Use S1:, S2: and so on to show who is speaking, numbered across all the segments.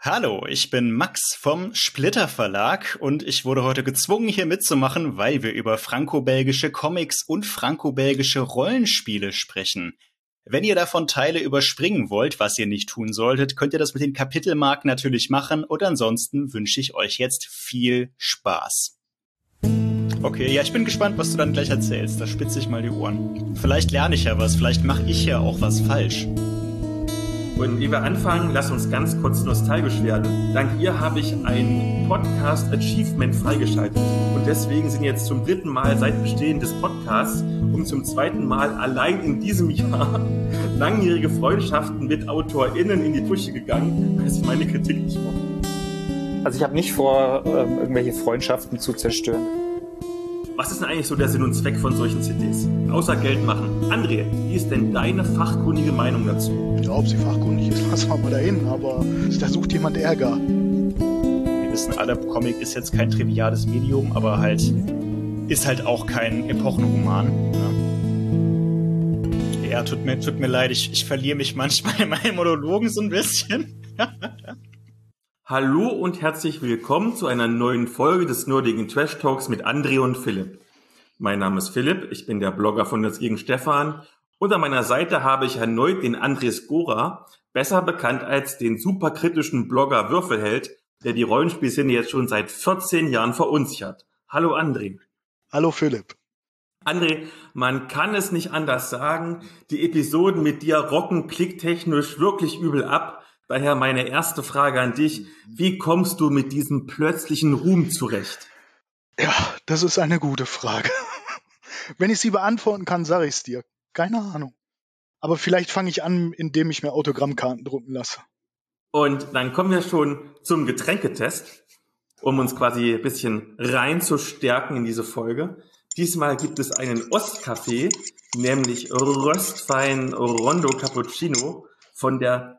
S1: Hallo, ich bin Max vom Splitter Verlag und ich wurde heute gezwungen, hier mitzumachen, weil wir über franco-belgische Comics und franco-belgische Rollenspiele sprechen. Wenn ihr davon Teile überspringen wollt, was ihr nicht tun solltet, könnt ihr das mit den Kapitelmarken natürlich machen und ansonsten wünsche ich euch jetzt viel Spaß. Okay, ja, ich bin gespannt, was du dann gleich erzählst. Da spitze ich mal die Ohren. Vielleicht lerne ich ja was, vielleicht mache ich ja auch was falsch.
S2: Und ehe wir anfangen, lass uns ganz kurz nostalgisch werden. Dank ihr habe ich ein Podcast-Achievement freigeschaltet. Und deswegen sind jetzt zum 3. Mal seit Bestehen des Podcasts und zum 2. Mal allein in diesem Jahr langjährige Freundschaften mit AutorInnen in die Brüche gegangen, weil sie meine Kritik nicht mochten.
S3: Also ich habe nicht vor, irgendwelche Freundschaften zu zerstören.
S2: Was ist denn eigentlich so der Sinn und Zweck von solchen CDs? Außer Geld machen. André, wie ist denn deine fachkundige Meinung dazu?
S4: Ja, ob sie fachkundig ist, lassen wir mal dahin, aber da sucht jemand Ärger.
S1: Wir wissen alle, Comic ist jetzt kein triviales Medium, aber halt ist halt auch kein Epochenroman. Ne? Ja, tut mir leid, ich verliere mich manchmal in meinen Monologen so ein bisschen.
S2: Hallo und herzlich willkommen zu einer neuen Folge des nerdigen Trash Talks mit André und Philipp. Mein Name ist Philipp, ich bin der Blogger von Nerds gegen Stefan und an meiner Seite habe ich erneut den André Skora, besser bekannt als den superkritischen Blogger Würfelheld, der die Rollenspielszene jetzt schon seit 14 Jahren verunsichert. Hallo André.
S4: Hallo Philipp.
S2: André, man kann es nicht anders sagen, die Episoden mit dir rocken klicktechnisch wirklich übel ab. Daher meine erste Frage an dich. Wie kommst du mit diesem plötzlichen Ruhm zurecht?
S4: Ja, das ist eine gute Frage. Wenn ich sie beantworten kann, sage ich es dir. Keine Ahnung. Aber vielleicht fange ich an, indem ich mir Autogrammkarten drucken lasse.
S2: Und dann kommen wir schon zum Getränketest, um uns quasi ein bisschen reinzustärken in diese Folge. Diesmal gibt es einen Ostkaffee, nämlich Röstwein Rondo Cappuccino von der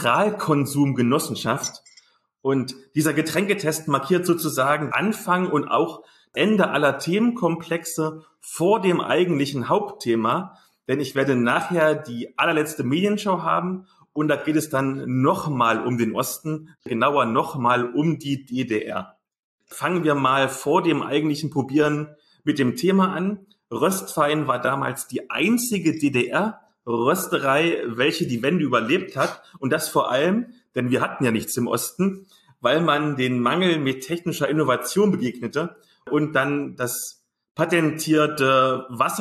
S2: Zentralkonsumgenossenschaft. Und dieser Getränketest markiert sozusagen Anfang und auch Ende aller Themenkomplexe vor dem eigentlichen Hauptthema. Denn ich werde nachher die allerletzte Medienschau haben und da geht es dann nochmal um den Osten, genauer nochmal um die DDR. Fangen wir mal vor dem eigentlichen Probieren mit dem Thema an. Röstwein war damals die einzige DDR-Rösterei, welche die Wende überlebt hat. Und das vor allem, denn wir hatten ja nichts im Osten, weil man den Mangel mit technischer Innovation begegnete und dann das patentierte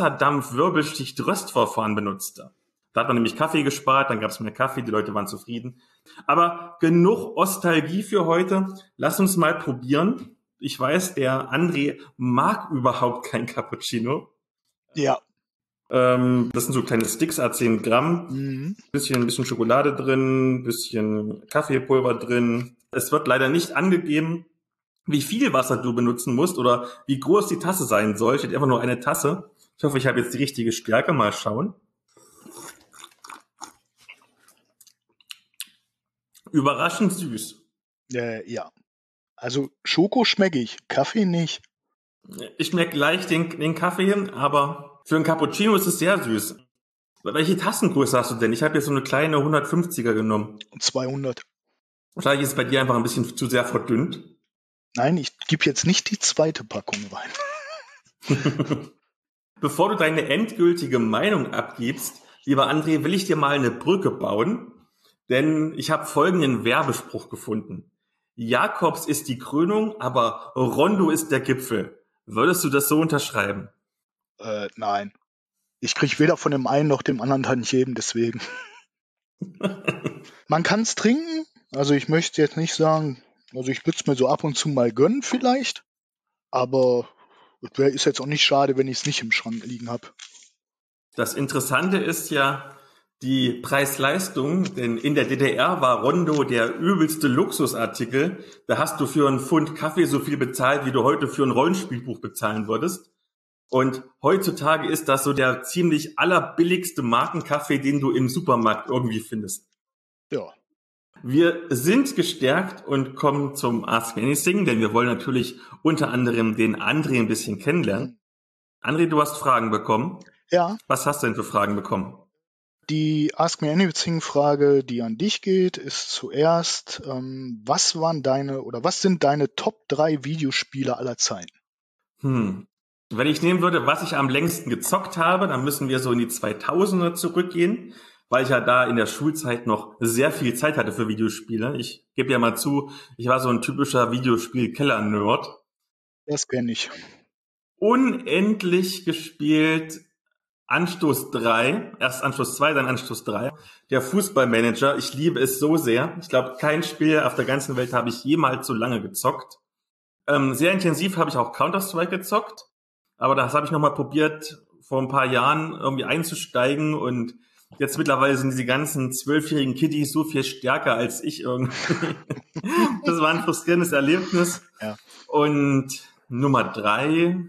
S2: Wasserdampf-Wirbelschicht-Röstverfahren benutzte. Da hat man nämlich Kaffee gespart, dann gab es mehr Kaffee, die Leute waren zufrieden. Aber genug Ostalgie für heute. Lass uns mal probieren. Ich weiß, der André mag überhaupt kein Cappuccino.
S4: Ja.
S2: Das sind so kleine Sticks, 10 Gramm.
S4: Mhm.
S2: Bisschen Schokolade drin, bisschen Kaffeepulver drin. Es wird leider nicht angegeben, wie viel Wasser du benutzen musst oder wie groß die Tasse sein soll. Steht einfach nur eine Tasse. Ich hoffe, ich habe jetzt die richtige Stärke. Mal schauen. Überraschend süß.
S4: Ja. Also Schoko schmecke ich, Kaffee nicht.
S2: Ich schmecke leicht den Kaffee hin, aber für einen Cappuccino ist es sehr süß. Welche Tassengröße hast du denn? Ich habe jetzt so eine kleine 150er genommen.
S4: 200.
S2: Wahrscheinlich ist es bei dir einfach ein bisschen zu sehr verdünnt.
S4: Nein, ich gebe jetzt nicht die zweite Packung rein.
S2: Bevor du deine endgültige Meinung abgibst, lieber André, will ich dir mal eine Brücke bauen, denn ich habe folgenden Werbespruch gefunden. Jakobs ist die Krönung, aber Rondo ist der Gipfel. Würdest du das so unterschreiben?
S4: Nein. Ich kriege weder von dem einen noch dem anderen Tantiemen, deswegen. Man kann es trinken, also ich möchte jetzt nicht sagen, also ich würde es mir so ab und zu mal gönnen vielleicht, aber es ist jetzt auch nicht schade, wenn ich es nicht im Schrank liegen habe.
S2: Das Interessante ist ja die Preis-Leistung, denn in der DDR war Rondo der übelste Luxusartikel. Da hast du für einen Pfund Kaffee so viel bezahlt, wie du heute für ein Rollenspielbuch bezahlen würdest. Und heutzutage ist das so der ziemlich allerbilligste Markenkaffee, den du im Supermarkt irgendwie findest.
S4: Ja.
S2: Wir sind gestärkt und kommen zum Ask Me Anything, denn wir wollen natürlich unter anderem den André ein bisschen kennenlernen. André, du hast Fragen bekommen.
S4: Ja.
S2: Was hast du denn für Fragen bekommen?
S4: Die Ask Me Anything-Frage, die an dich geht, ist zuerst, was sind deine Top 3 Videospiele aller Zeiten?
S2: Wenn ich nehmen würde, was ich am längsten gezockt habe, dann müssen wir so in die 2000er zurückgehen, weil ich ja da in der Schulzeit noch sehr viel Zeit hatte für Videospiele. Ich gebe ja mal zu, ich war so ein typischer Videospiel-Keller-Nerd.
S4: Das kenne ich.
S2: Unendlich gespielt Anstoß 3, erst Anstoß 2, dann Anstoß 3. Der Fußballmanager, ich liebe es so sehr. Ich glaube, kein Spiel auf der ganzen Welt habe ich jemals so lange gezockt. Sehr intensiv habe ich auch Counter-Strike gezockt, aber das habe ich nochmal probiert, vor ein paar Jahren irgendwie einzusteigen und jetzt mittlerweile sind diese ganzen 12-jährigen Kiddies so viel stärker als ich irgendwie. Das war ein frustrierendes Erlebnis.
S4: Ja.
S2: Und Nummer 3,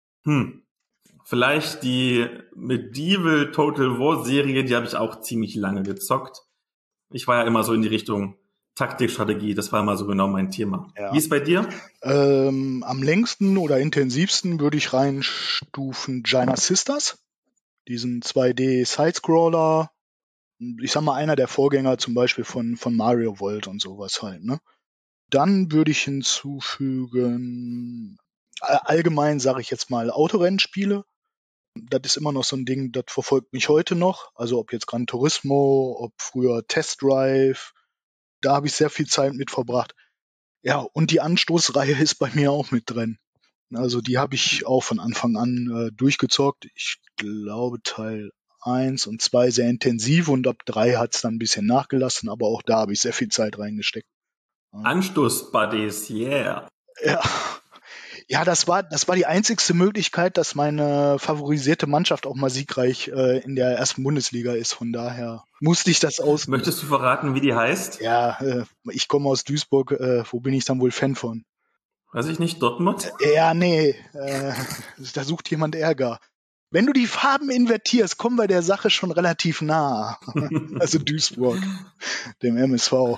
S2: vielleicht die Medieval Total War Serie, die habe ich auch ziemlich lange gezockt. Ich war ja immer so in die Richtung Taktikstrategie, das war immer so genau mein Thema.
S4: Ja.
S2: Wie ist bei dir?
S4: Am längsten oder intensivsten würde ich reinstufen Giant Sisters, diesen 2D-Sidescroller. Ich sag mal, einer der Vorgänger zum Beispiel von Mario World und sowas halt, ne? Dann würde ich hinzufügen, allgemein sage ich jetzt mal Autorennspiele. Das ist immer noch so ein Ding, das verfolgt mich heute noch. Also ob jetzt Gran Turismo, ob früher Test Drive, da habe ich sehr viel Zeit mit verbracht. Ja, und die Anstoßreihe ist bei mir auch mit drin. Also die habe ich auch von Anfang an durchgezockt. Ich glaube Teil 1 und 2 sehr intensiv und ab 3 hat es dann ein bisschen nachgelassen, aber auch da habe ich sehr viel Zeit reingesteckt.
S2: Anstoß-Buddies, yeah.
S4: Ja, das war die einzigste Möglichkeit, dass meine favorisierte Mannschaft auch mal siegreich in der ersten Bundesliga ist. Von daher musste ich das ausnutzen.
S2: Möchtest du verraten, wie die heißt?
S4: Ja, ich komme aus Duisburg. Wo bin ich dann wohl Fan von?
S2: Weiß ich nicht, Dortmund?
S4: Ja, nee, da sucht jemand Ärger. Wenn du die Farben invertierst, kommen wir der Sache schon relativ nah. Also Duisburg, dem MSV.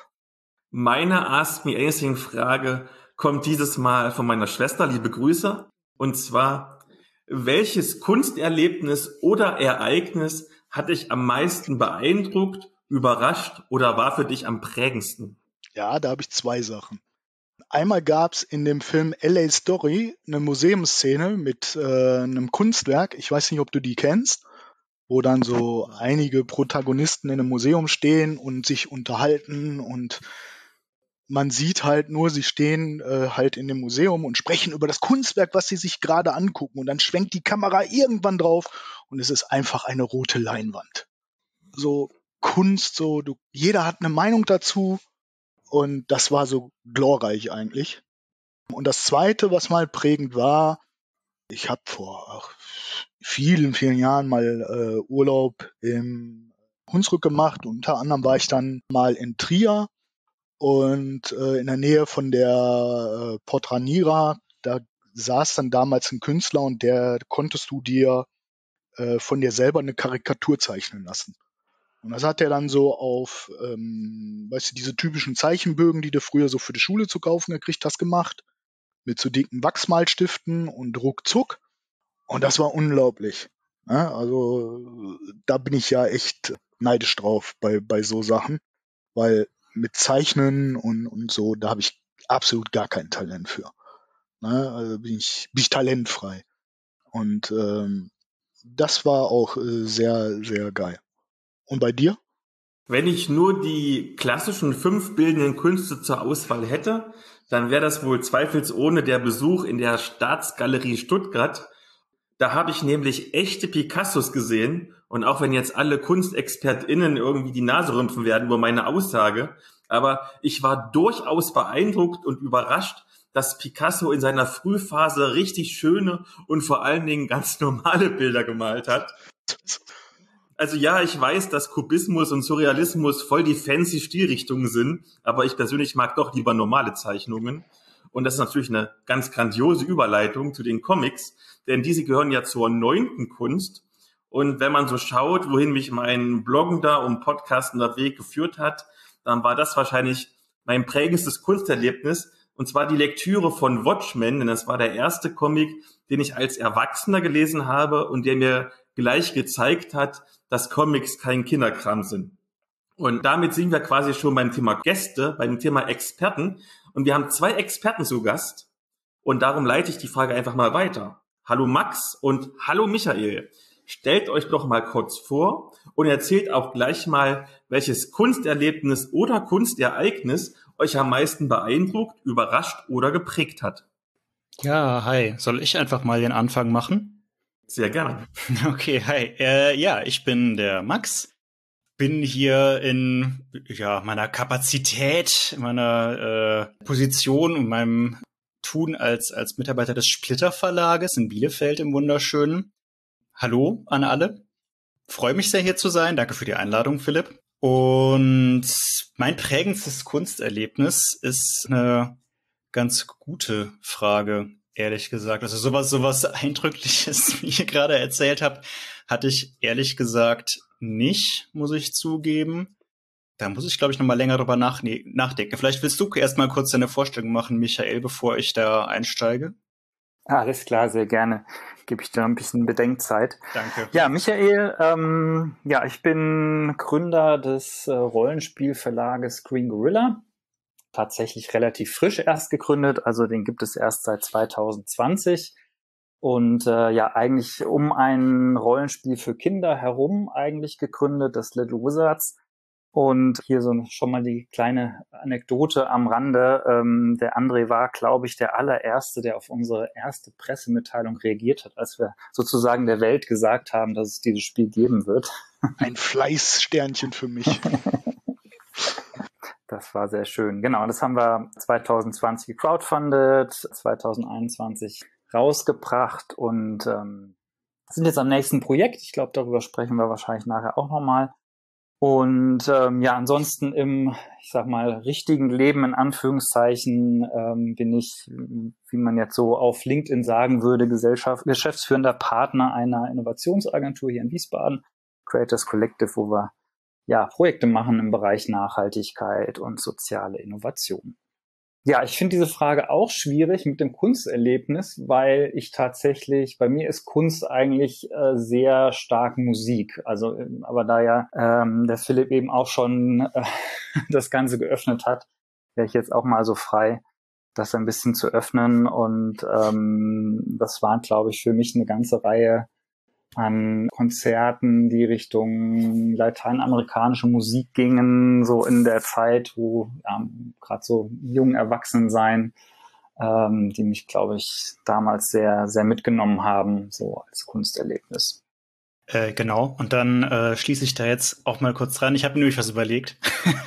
S2: Meine Ask Me Anything-Frage kommt dieses Mal von meiner Schwester, liebe Grüße. Und zwar, welches Kunsterlebnis oder Ereignis hat dich am meisten beeindruckt, überrascht oder war für dich am prägendsten?
S4: Ja, da habe ich 2 Sachen. Einmal gab's in dem Film LA Story eine Museumsszene mit einem Kunstwerk. Ich weiß nicht, ob du die kennst, wo dann so einige Protagonisten in einem Museum stehen und sich unterhalten und man sieht halt nur, sie stehen halt in dem Museum und sprechen über das Kunstwerk, was sie sich gerade angucken. Und dann schwenkt die Kamera irgendwann drauf und es ist einfach eine rote Leinwand. So Kunst, jeder hat eine Meinung dazu und das war so glorreich eigentlich. Und das Zweite, was mal prägend war, ich habe vor vielen, vielen Jahren mal Urlaub im Hunsrück gemacht. Unter anderem war ich dann mal in Trier. Und in der Nähe von der Portranira, da saß dann damals ein Künstler und der konntest du dir von dir selber eine Karikatur zeichnen lassen. Und das hat er dann so auf, weißt du, diese typischen Zeichenbögen, die du früher so für die Schule zu kaufen gekriegt hast, gemacht. Mit so dicken Wachsmalstiften und ruckzuck. Und das war unglaublich. Ja, also da bin ich ja echt neidisch drauf bei so Sachen, weil mit Zeichnen und so, da habe ich absolut gar kein Talent für. Ne? Also bin ich talentfrei. Und das war auch sehr, sehr geil. Und bei dir?
S2: Wenn ich nur die klassischen 5 bildenden Künste zur Auswahl hätte, dann wäre das wohl zweifelsohne der Besuch in der Staatsgalerie Stuttgart. Da habe ich nämlich echte Picassos gesehen. Und auch wenn jetzt alle KunstexpertInnen irgendwie die Nase rümpfen werden über meine Aussage, aber ich war durchaus beeindruckt und überrascht, dass Picasso in seiner Frühphase richtig schöne und vor allen Dingen ganz normale Bilder gemalt hat. Also ja, ich weiß, dass Kubismus und Surrealismus voll die fancy Stilrichtungen sind, aber ich persönlich mag doch lieber normale Zeichnungen. Und das ist natürlich eine ganz grandiose Überleitung zu den Comics, denn diese gehören ja zur 9. Kunst. Und wenn man so schaut, wohin mich mein bloggender und podcastender Weg geführt hat, dann war das wahrscheinlich mein prägendstes Kunsterlebnis, und zwar die Lektüre von Watchmen, denn das war der erste Comic, den ich als Erwachsener gelesen habe und der mir gleich gezeigt hat, dass Comics kein Kinderkram sind. Und damit sind wir quasi schon beim Thema Gäste, beim Thema Experten. Und wir haben 2 Experten zu Gast. Und darum leite ich die Frage einfach mal weiter. Hallo Max und hallo Michael. Stellt euch doch mal kurz vor und erzählt auch gleich mal, welches Kunsterlebnis oder Kunstereignis euch am meisten beeindruckt, überrascht oder geprägt hat.
S1: Ja, hi. Soll ich einfach mal den Anfang machen?
S2: Sehr gerne.
S1: Okay, hi. Ja, ich bin der Max. Bin hier in meiner Kapazität, meiner Position und meinem Tun als Mitarbeiter des Splitter Verlages in Bielefeld im Wunderschönen. Hallo an alle. Freue mich sehr, hier zu sein. Danke für die Einladung, Philipp. Und mein prägendstes Kunsterlebnis ist eine ganz gute Frage, ehrlich gesagt. Also sowas Eindrückliches, wie ihr gerade erzählt habt, hatte ich ehrlich gesagt nicht, muss ich zugeben. Da muss ich, glaube ich, noch mal länger drüber nachdenken. Vielleicht willst du erst mal kurz deine Vorstellung machen, Michael, bevor ich da einsteige.
S3: Alles klar, sehr gerne. Gebe ich dir ein bisschen Bedenkzeit.
S1: Danke.
S3: Ja, Michael, ich bin Gründer des Rollenspielverlages Green Gorilla. Tatsächlich relativ frisch erst gegründet, also den gibt es erst seit 2020. Und eigentlich um ein Rollenspiel für Kinder herum eigentlich gegründet, das Little Wizards. Und hier so schon mal die kleine Anekdote am Rande. Der André war, glaube ich, der allererste, der auf unsere erste Pressemitteilung reagiert hat, als wir sozusagen der Welt gesagt haben, dass es dieses Spiel geben wird.
S4: Ein Fleißsternchen für mich.
S3: Das war sehr schön. Genau, das haben wir 2020 gecrowdfundet, 2021 rausgebracht und sind jetzt am nächsten Projekt. Ich glaube, darüber sprechen wir wahrscheinlich nachher auch nochmal. Und ansonsten im, ich sag mal, richtigen Leben in Anführungszeichen bin ich, wie man jetzt so auf LinkedIn sagen würde, geschäftsführender Partner einer Innovationsagentur hier in Wiesbaden, Creators Collective, wo wir Projekte machen im Bereich Nachhaltigkeit und soziale Innovation. Ja, ich finde diese Frage auch schwierig mit dem Kunsterlebnis, weil bei mir ist Kunst eigentlich sehr stark Musik. Also, aber da der Philipp eben auch schon das Ganze geöffnet hat, wäre ich jetzt auch mal so frei, das ein bisschen zu öffnen. Und das waren, glaube ich, für mich eine ganze Reihe an Konzerten, die Richtung lateinamerikanische Musik gingen, so in der Zeit, wo gerade so jung erwachsen sein, die mich, glaube ich, damals sehr, sehr mitgenommen haben, so als Kunsterlebnis.
S1: Genau, und dann schließe ich da jetzt auch mal kurz dran. Ich habe mir nämlich was überlegt.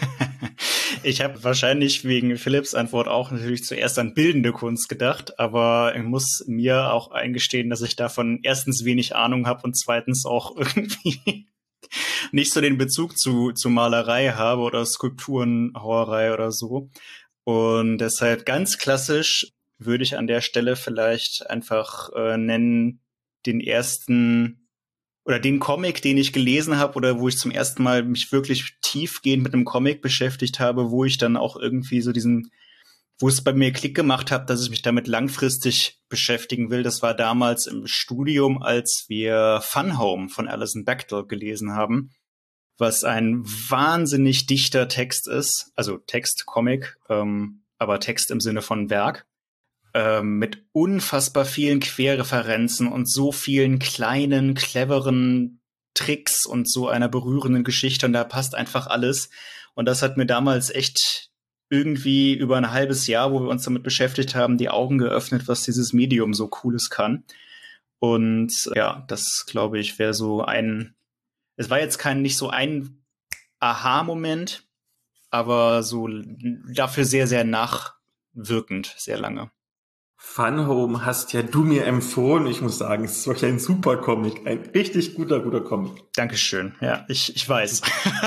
S1: Ich habe wahrscheinlich wegen Philipps Antwort auch natürlich zuerst an bildende Kunst gedacht, aber ich muss mir auch eingestehen, dass ich davon erstens wenig Ahnung habe und zweitens auch irgendwie nicht so den Bezug zu Malerei habe oder Skulpturenhauerei oder so. Und deshalb ganz klassisch würde ich an der Stelle vielleicht einfach nennen den ersten oder den Comic, den ich gelesen habe oder wo ich zum ersten Mal mich wirklich tiefgehend mit einem Comic beschäftigt habe, wo ich dann auch irgendwie so wo es bei mir Klick gemacht hat, dass ich mich damit langfristig beschäftigen will. Das war damals im Studium, als wir Fun Home von Alison Bechdel gelesen haben, was ein wahnsinnig dichter Text ist, also Text, Comic, aber Text im Sinne von Werk. Mit unfassbar vielen Querreferenzen und so vielen kleinen, cleveren Tricks und so einer berührenden Geschichte. Und da passt einfach alles. Und das hat mir damals echt irgendwie über ein halbes Jahr, wo wir uns damit beschäftigt haben, die Augen geöffnet, was dieses Medium so Cooles kann. Und das, glaube ich, wäre so es war jetzt nicht so ein Aha-Moment, aber so dafür sehr, sehr nachwirkend, sehr lange.
S2: Fun Home hast ja du mir empfohlen. Ich muss sagen, es ist wirklich ein super Comic. Ein richtig guter Comic.
S1: Dankeschön. Ja, ich weiß.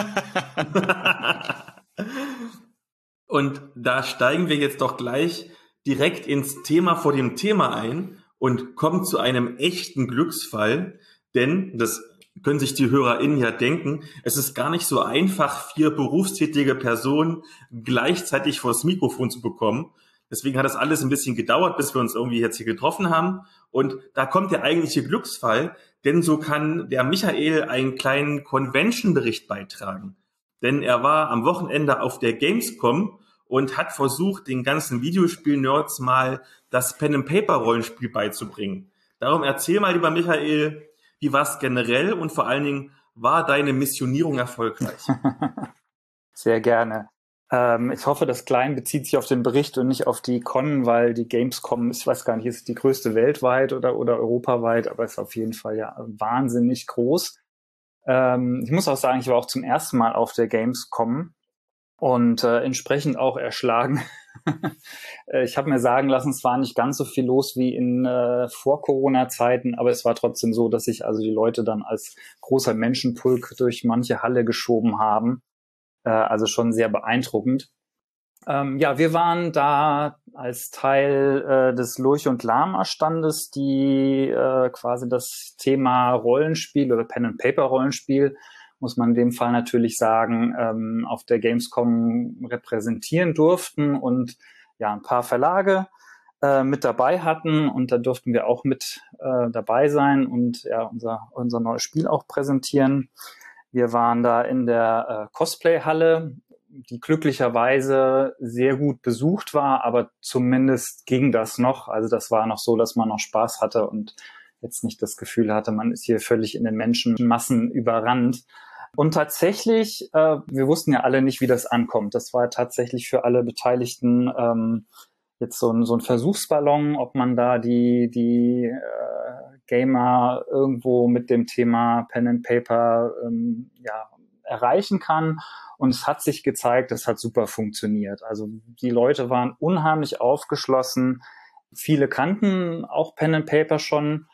S2: Und da steigen wir jetzt doch gleich direkt ins Thema vor dem Thema ein und kommen zu einem echten Glücksfall. Denn, das können sich die HörerInnen ja denken, es ist gar nicht so einfach, 4 berufstätige Personen gleichzeitig vors Mikrofon zu bekommen. Deswegen hat das alles ein bisschen gedauert, bis wir uns irgendwie jetzt hier getroffen haben. Und da kommt der eigentliche Glücksfall, denn so kann der Michael einen kleinen Convention-Bericht beitragen. Denn er war am Wochenende auf der Gamescom und hat versucht, den ganzen Videospiel-Nerds mal das Pen-and-Paper-Rollenspiel beizubringen. Darum erzähl mal, lieber Michael, wie war es generell und vor allen Dingen, war deine Missionierung erfolgreich?
S3: Sehr gerne. Ich hoffe, das Klein bezieht sich auf den Bericht und nicht auf die Con, weil die Gamescom, ich weiß gar nicht, ist die größte weltweit oder europaweit, aber ist auf jeden Fall ja wahnsinnig groß. Ich muss auch sagen, ich war auch zum ersten Mal auf der Gamescom und entsprechend auch erschlagen. Ich habe mir sagen lassen, es war nicht ganz so viel los wie in Vor-Corona-Zeiten, aber es war trotzdem so, dass sich also die Leute dann als großer Menschenpulk durch manche Halle geschoben haben. Also schon sehr beeindruckend. Ja, wir waren da als Teil des Lurch und Lama-Standes, die quasi das Thema Rollenspiel oder Pen-and-Paper-Rollenspiel, muss man in dem Fall natürlich sagen, auf der Gamescom repräsentieren durften und ja, ein paar Verlage mit dabei hatten und da durften wir auch mit dabei sein und ja, unser neues Spiel auch präsentieren. Wir waren da in der Cosplay-Halle, die glücklicherweise sehr gut besucht war, aber zumindest ging das noch. Also das war noch so, dass man noch Spaß hatte und jetzt nicht das Gefühl hatte, man ist hier völlig in den Menschenmassen überrannt. Und tatsächlich, wir wussten ja alle nicht, wie das ankommt. Das war tatsächlich für alle Beteiligten jetzt so ein Versuchsballon, ob man da die Gamer irgendwo mit dem Thema Pen and Paper erreichen kann. Und es hat sich gezeigt, es hat super funktioniert. Also die Leute waren unheimlich aufgeschlossen. Viele kannten auch Pen and Paper schon.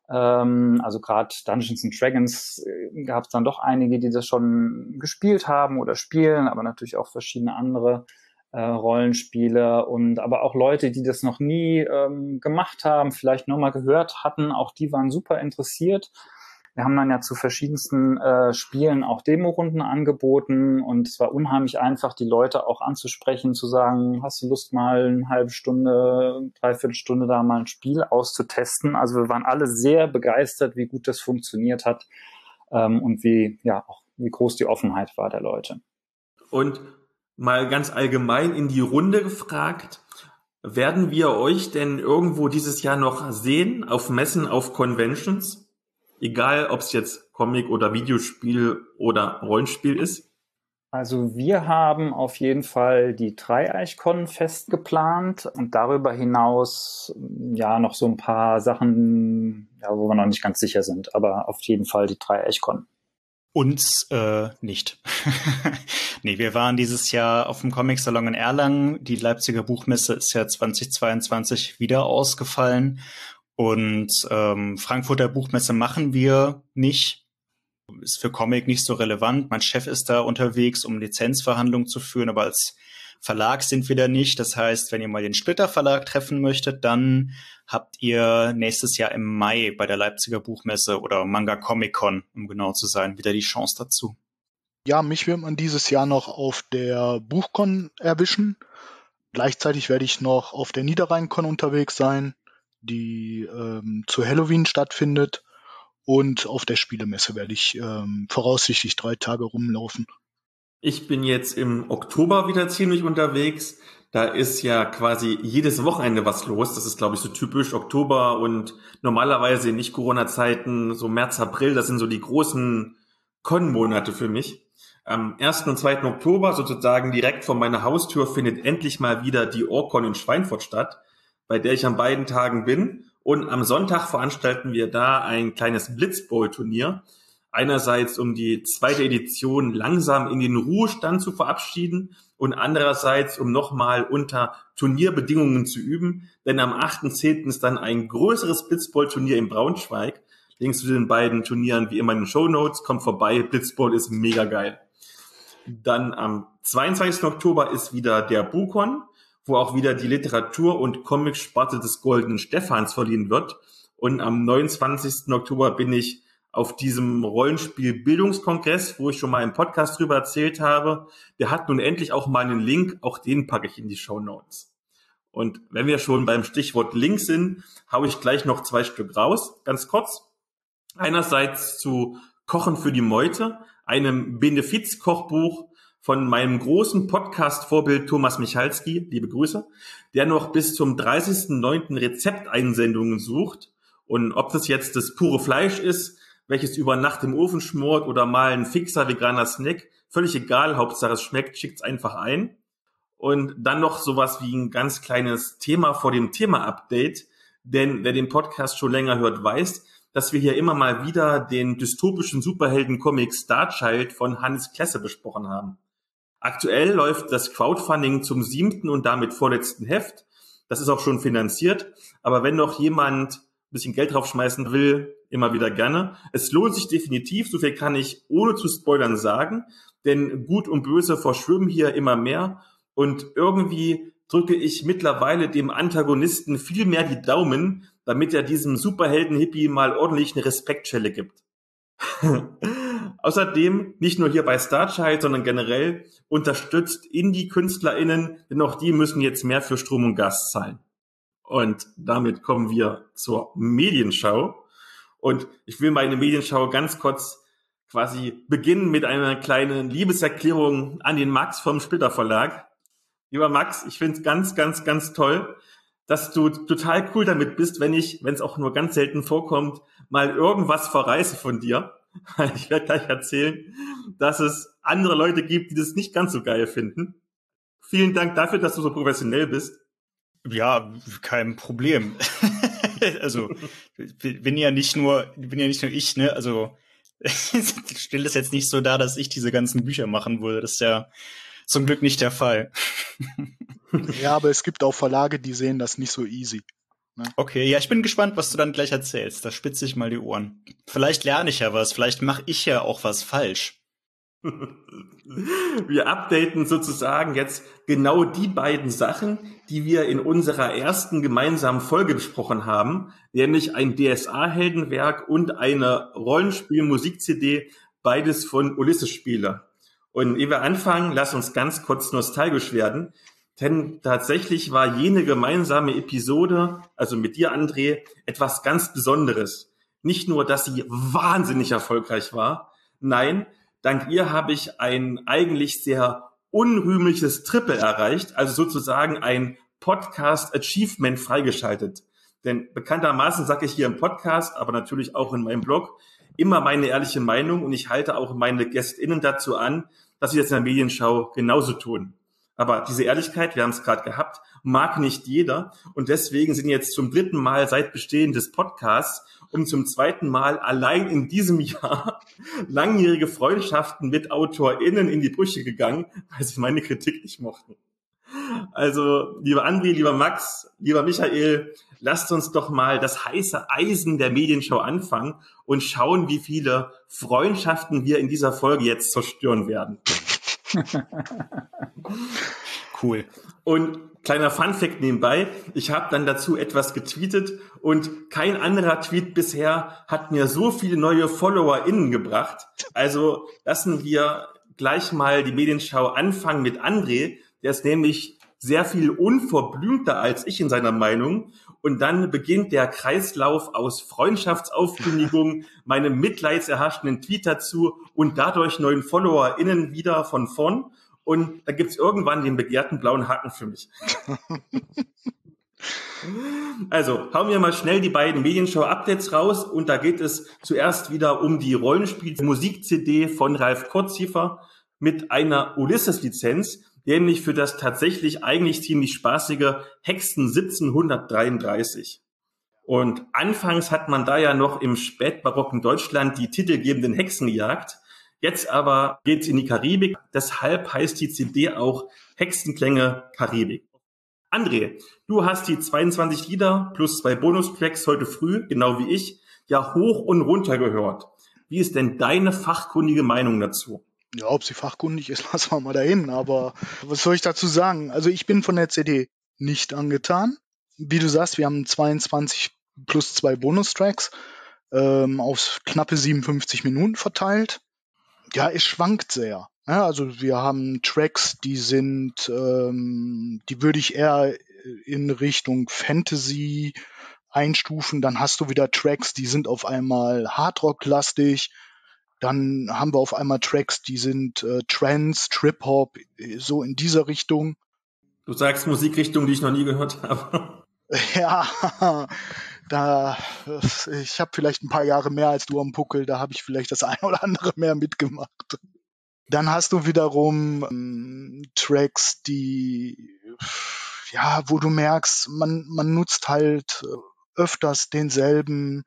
S3: Also gerade Dungeons and Dragons gab es dann doch einige, die das schon gespielt haben oder spielen, aber natürlich auch verschiedene andere Rollenspiele und aber auch Leute, die das noch nie gemacht haben, vielleicht nur mal gehört hatten, auch die waren super interessiert. Wir haben dann ja zu verschiedensten Spielen auch Demorunden angeboten und es war unheimlich einfach, die Leute auch anzusprechen, zu sagen, hast du Lust mal eine halbe Stunde, dreiviertel Stunde da mal ein Spiel auszutesten. Also wir waren alle sehr begeistert, wie gut das funktioniert hat und wie groß die Offenheit war der Leute.
S2: Und mal ganz allgemein in die Runde gefragt, werden wir euch denn irgendwo dieses Jahr noch sehen, auf Messen, auf Conventions? Egal, ob es jetzt Comic oder Videospiel oder Rollenspiel ist?
S3: Also wir haben auf jeden Fall die Dreieichkon fest geplant und darüber hinaus ja noch so ein paar Sachen, ja, wo wir noch nicht ganz sicher sind, aber auf jeden Fall die Dreieichkon.
S1: Uns nicht. Nee, wir waren dieses Jahr auf dem Comic-Salon in Erlangen. Die Leipziger Buchmesse ist ja 2022 wieder ausgefallen. Und Frankfurter Buchmesse machen wir nicht. Ist für Comic nicht so relevant. Mein Chef ist da unterwegs, um Lizenzverhandlungen zu führen, aber als Verlag sind wir da nicht. Das heißt, wenn ihr mal den Splitter Verlag treffen möchtet, dann habt ihr nächstes Jahr im Mai bei der Leipziger Buchmesse oder Manga Comic Con, um genau zu sein, wieder die Chance dazu.
S4: Ja, mich wird man dieses Jahr noch auf der Buchcon erwischen. Gleichzeitig werde ich noch auf der Niederrhein-Con unterwegs sein, die zu Halloween stattfindet. Und auf der Spielemesse werde ich voraussichtlich 3 Tage rumlaufen.
S2: Ich bin jetzt im Oktober wieder ziemlich unterwegs. Da ist ja quasi jedes Wochenende was los. Das ist, glaube ich, so typisch Oktober und normalerweise in Nicht-Corona-Zeiten, so März, April, das sind so die großen Con-Monate für mich. Am 1. und 2. Oktober, sozusagen direkt vor meiner Haustür, findet endlich mal wieder die Orcon in Schweinfurt statt, bei der ich an beiden Tagen bin. Und am Sonntag veranstalten wir da ein kleines Blitzbowl-Turnier. Einerseits, um die 2. Edition langsam in den Ruhestand zu verabschieden und andererseits, um nochmal unter Turnierbedingungen zu üben. Denn am 8.10. ist dann ein größeres Blitzbowl-Turnier in Braunschweig. Links zu den beiden Turnieren wie immer in den Shownotes. Kommt vorbei, Blitzbowl ist mega geil. Dann am 22. Oktober ist wieder der BuCon, wo auch wieder die Literatur- und Comic-Sparte des Goldenen Stephans verliehen wird. Und am 29. Oktober bin ich auf diesem Rollenspiel-Bildungskongress, wo ich schon mal im Podcast drüber erzählt habe. Der hat nun endlich auch mal einen Link, auch den packe ich in die Shownotes. Und wenn wir schon beim Stichwort Link sind, haue ich gleich noch 2 Stück raus, ganz kurz. Einerseits zu Kochen für die Meute, einem Benefiz-Kochbuch von meinem großen Podcast-Vorbild Thomas Michalski, liebe Grüße, der noch bis zum 30.09. Rezepteinsendungen sucht. Und ob das jetzt das pure Fleisch ist, welches über Nacht im Ofen schmort oder mal ein fixer veganer Snack, völlig egal, Hauptsache es schmeckt, schickt's einfach ein. Und dann noch sowas wie ein ganz kleines Thema vor dem Thema-Update, denn wer den Podcast schon länger hört, weiß, dass wir hier immer mal wieder den dystopischen Superhelden-Comic Starchild von Hannes Klesse besprochen haben. Aktuell läuft das Crowdfunding zum 7. und damit vorletzten Heft. Das ist auch schon finanziert, aber wenn noch jemand ein bisschen Geld draufschmeißen will, immer wieder gerne. Es lohnt sich definitiv, so viel kann ich ohne zu spoilern sagen, denn Gut und Böse verschwimmen hier immer mehr und irgendwie drücke ich mittlerweile dem Antagonisten viel mehr die Daumen, damit er diesem Superhelden-Hippie mal ordentlich eine Respektschelle gibt. Außerdem, nicht nur hier bei Starchild, sondern generell unterstützt Indie-KünstlerInnen, denn auch die müssen jetzt mehr für Strom und Gas zahlen. Und damit kommen wir zur Medienschau. Und ich will meine Medienschau ganz kurz quasi beginnen mit einer kleinen Liebeserklärung an den Max vom Splitter Verlag. Lieber Max, ich finde es ganz, ganz, ganz toll, dass du total cool damit bist, wenn es auch nur ganz selten vorkommt, mal irgendwas verreiße von dir. Ich werde gleich erzählen, dass es andere Leute gibt, die das nicht ganz so geil finden. Vielen Dank dafür, dass du so professionell bist.
S1: Ja, kein Problem. Also, bin ja nicht nur ich, ne? Also, ich stelle es jetzt nicht so dar, dass ich diese ganzen Bücher machen würde. Das ist ja zum Glück nicht der Fall.
S4: Ja, aber es gibt auch Verlage, die sehen das nicht so easy. Ne?
S1: Okay, ja, ich bin gespannt, was du dann gleich erzählst. Da spitze ich mal die Ohren. Vielleicht lerne ich ja was, vielleicht mache ich ja auch was falsch.
S2: Wir updaten sozusagen jetzt genau die beiden Sachen, die wir in unserer ersten gemeinsamen Folge besprochen haben, nämlich ein DSA-Heldenwerk und eine Rollenspiel-Musik-CD, beides von Ulysses-Spiele. Und ehe wir anfangen, lass uns ganz kurz nostalgisch werden, denn tatsächlich war jene gemeinsame Episode, also mit dir, André, etwas ganz Besonderes. Nicht nur, dass sie wahnsinnig erfolgreich war, nein, dank ihr habe ich ein eigentlich sehr unrühmliches Triple erreicht, also sozusagen ein Podcast-Achievement freigeschaltet. Denn bekanntermaßen sage ich hier im Podcast, aber natürlich auch in meinem Blog, immer meine ehrliche Meinung und ich halte auch meine GästInnen dazu an, dass sie das in der Medienschau genauso tun. Aber diese Ehrlichkeit, wir haben es gerade gehabt, mag nicht jeder und deswegen sind jetzt zum 3. Mal seit Bestehen des Podcasts und zum 2. Mal allein in diesem Jahr langjährige Freundschaften mit AutorInnen in die Brüche gegangen, weil sie meine Kritik nicht mochten. Also, lieber André, lieber Max, lieber Michael, lasst uns doch mal das heiße Eisen der Medienschau anfangen und schauen, wie viele Freundschaften wir in dieser Folge jetzt zerstören werden.
S1: Cool.
S2: Und kleiner Funfact nebenbei, ich habe dann dazu etwas getweetet und kein anderer Tweet bisher hat mir so viele neue FollowerInnen gebracht. Also lassen wir gleich mal die Medienschau anfangen mit André, der ist nämlich sehr viel unverblümter als ich in seiner Meinung. Und dann beginnt der Kreislauf aus Freundschaftsaufkündigungen, meinem mitleidserhaschenden Tweet dazu und dadurch neuen FollowerInnen wieder von vorn. Und da gibt's irgendwann den begehrten blauen Haken für mich. Also, hauen wir mal schnell die beiden Medienschau-Updates raus. Und da geht es zuerst wieder um die Rollenspiel-Musik-CD von Ralf Kurzhiefer mit einer Ulysses-Lizenz, nämlich für das tatsächlich eigentlich ziemlich spaßige Hexen 1733. Und anfangs hat man da ja noch im spätbarocken Deutschland die titelgebenden Hexen gejagt. Jetzt aber geht's in die Karibik. Deshalb heißt die CD auch Hexenklänge Karibik. André, du hast die 22 Lieder plus 2 Bonustracks heute früh, genau wie ich, ja hoch und runter gehört. Wie ist denn deine fachkundige Meinung dazu?
S4: Ja, ob sie fachkundig ist, lassen wir mal dahin. Aber was soll ich dazu sagen? Also ich bin von der CD nicht angetan. Wie du sagst, wir haben 22 plus 2 Bonustracks auf knappe 57 Minuten verteilt. Ja, es schwankt sehr. Ja, also wir haben Tracks, die sind, die würde ich eher in Richtung Fantasy einstufen. Dann hast du wieder Tracks, die sind auf einmal Hardrock-lastig. Dann haben wir auf einmal Tracks, die sind Trance, Trip-Hop, so in dieser Richtung.
S2: Du sagst Musikrichtung, die ich noch nie gehört habe.
S4: Ja, ich habe vielleicht ein paar Jahre mehr als du am Puckel, da habe ich vielleicht das eine oder andere mehr mitgemacht. Dann hast du wiederum Tracks, die, ja, wo du merkst, man nutzt halt öfters denselben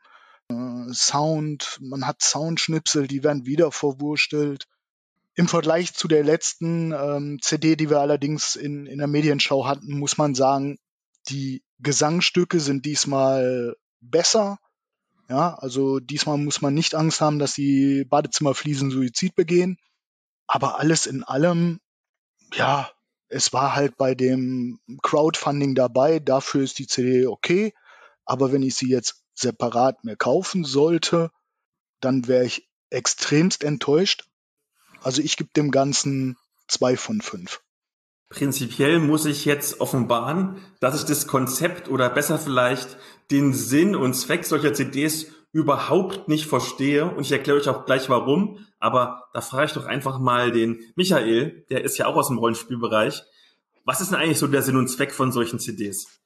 S4: Sound, man hat Soundschnipsel, die werden wieder verwurstelt. Im Vergleich zu der letzten CD, die wir allerdings in der Medienschau hatten, muss man sagen, die Gesangsstücke sind diesmal besser. Ja, also diesmal muss man nicht Angst haben, dass die Badezimmerfliesen Suizid begehen. Aber alles in allem, ja, es war halt bei dem Crowdfunding dabei. Dafür ist die CD okay. Aber wenn ich sie jetzt separat mir kaufen sollte, dann wäre ich extremst enttäuscht. Also ich gebe dem Ganzen 2 von 5.
S2: Prinzipiell muss ich jetzt offenbaren, dass ich das Konzept oder besser vielleicht den Sinn und Zweck solcher CDs überhaupt nicht verstehe. Und ich erkläre euch auch gleich warum. Aber da frage ich doch einfach mal den Michael, der ist ja auch aus dem Rollenspielbereich. Was ist denn eigentlich so der Sinn und Zweck von solchen CDs?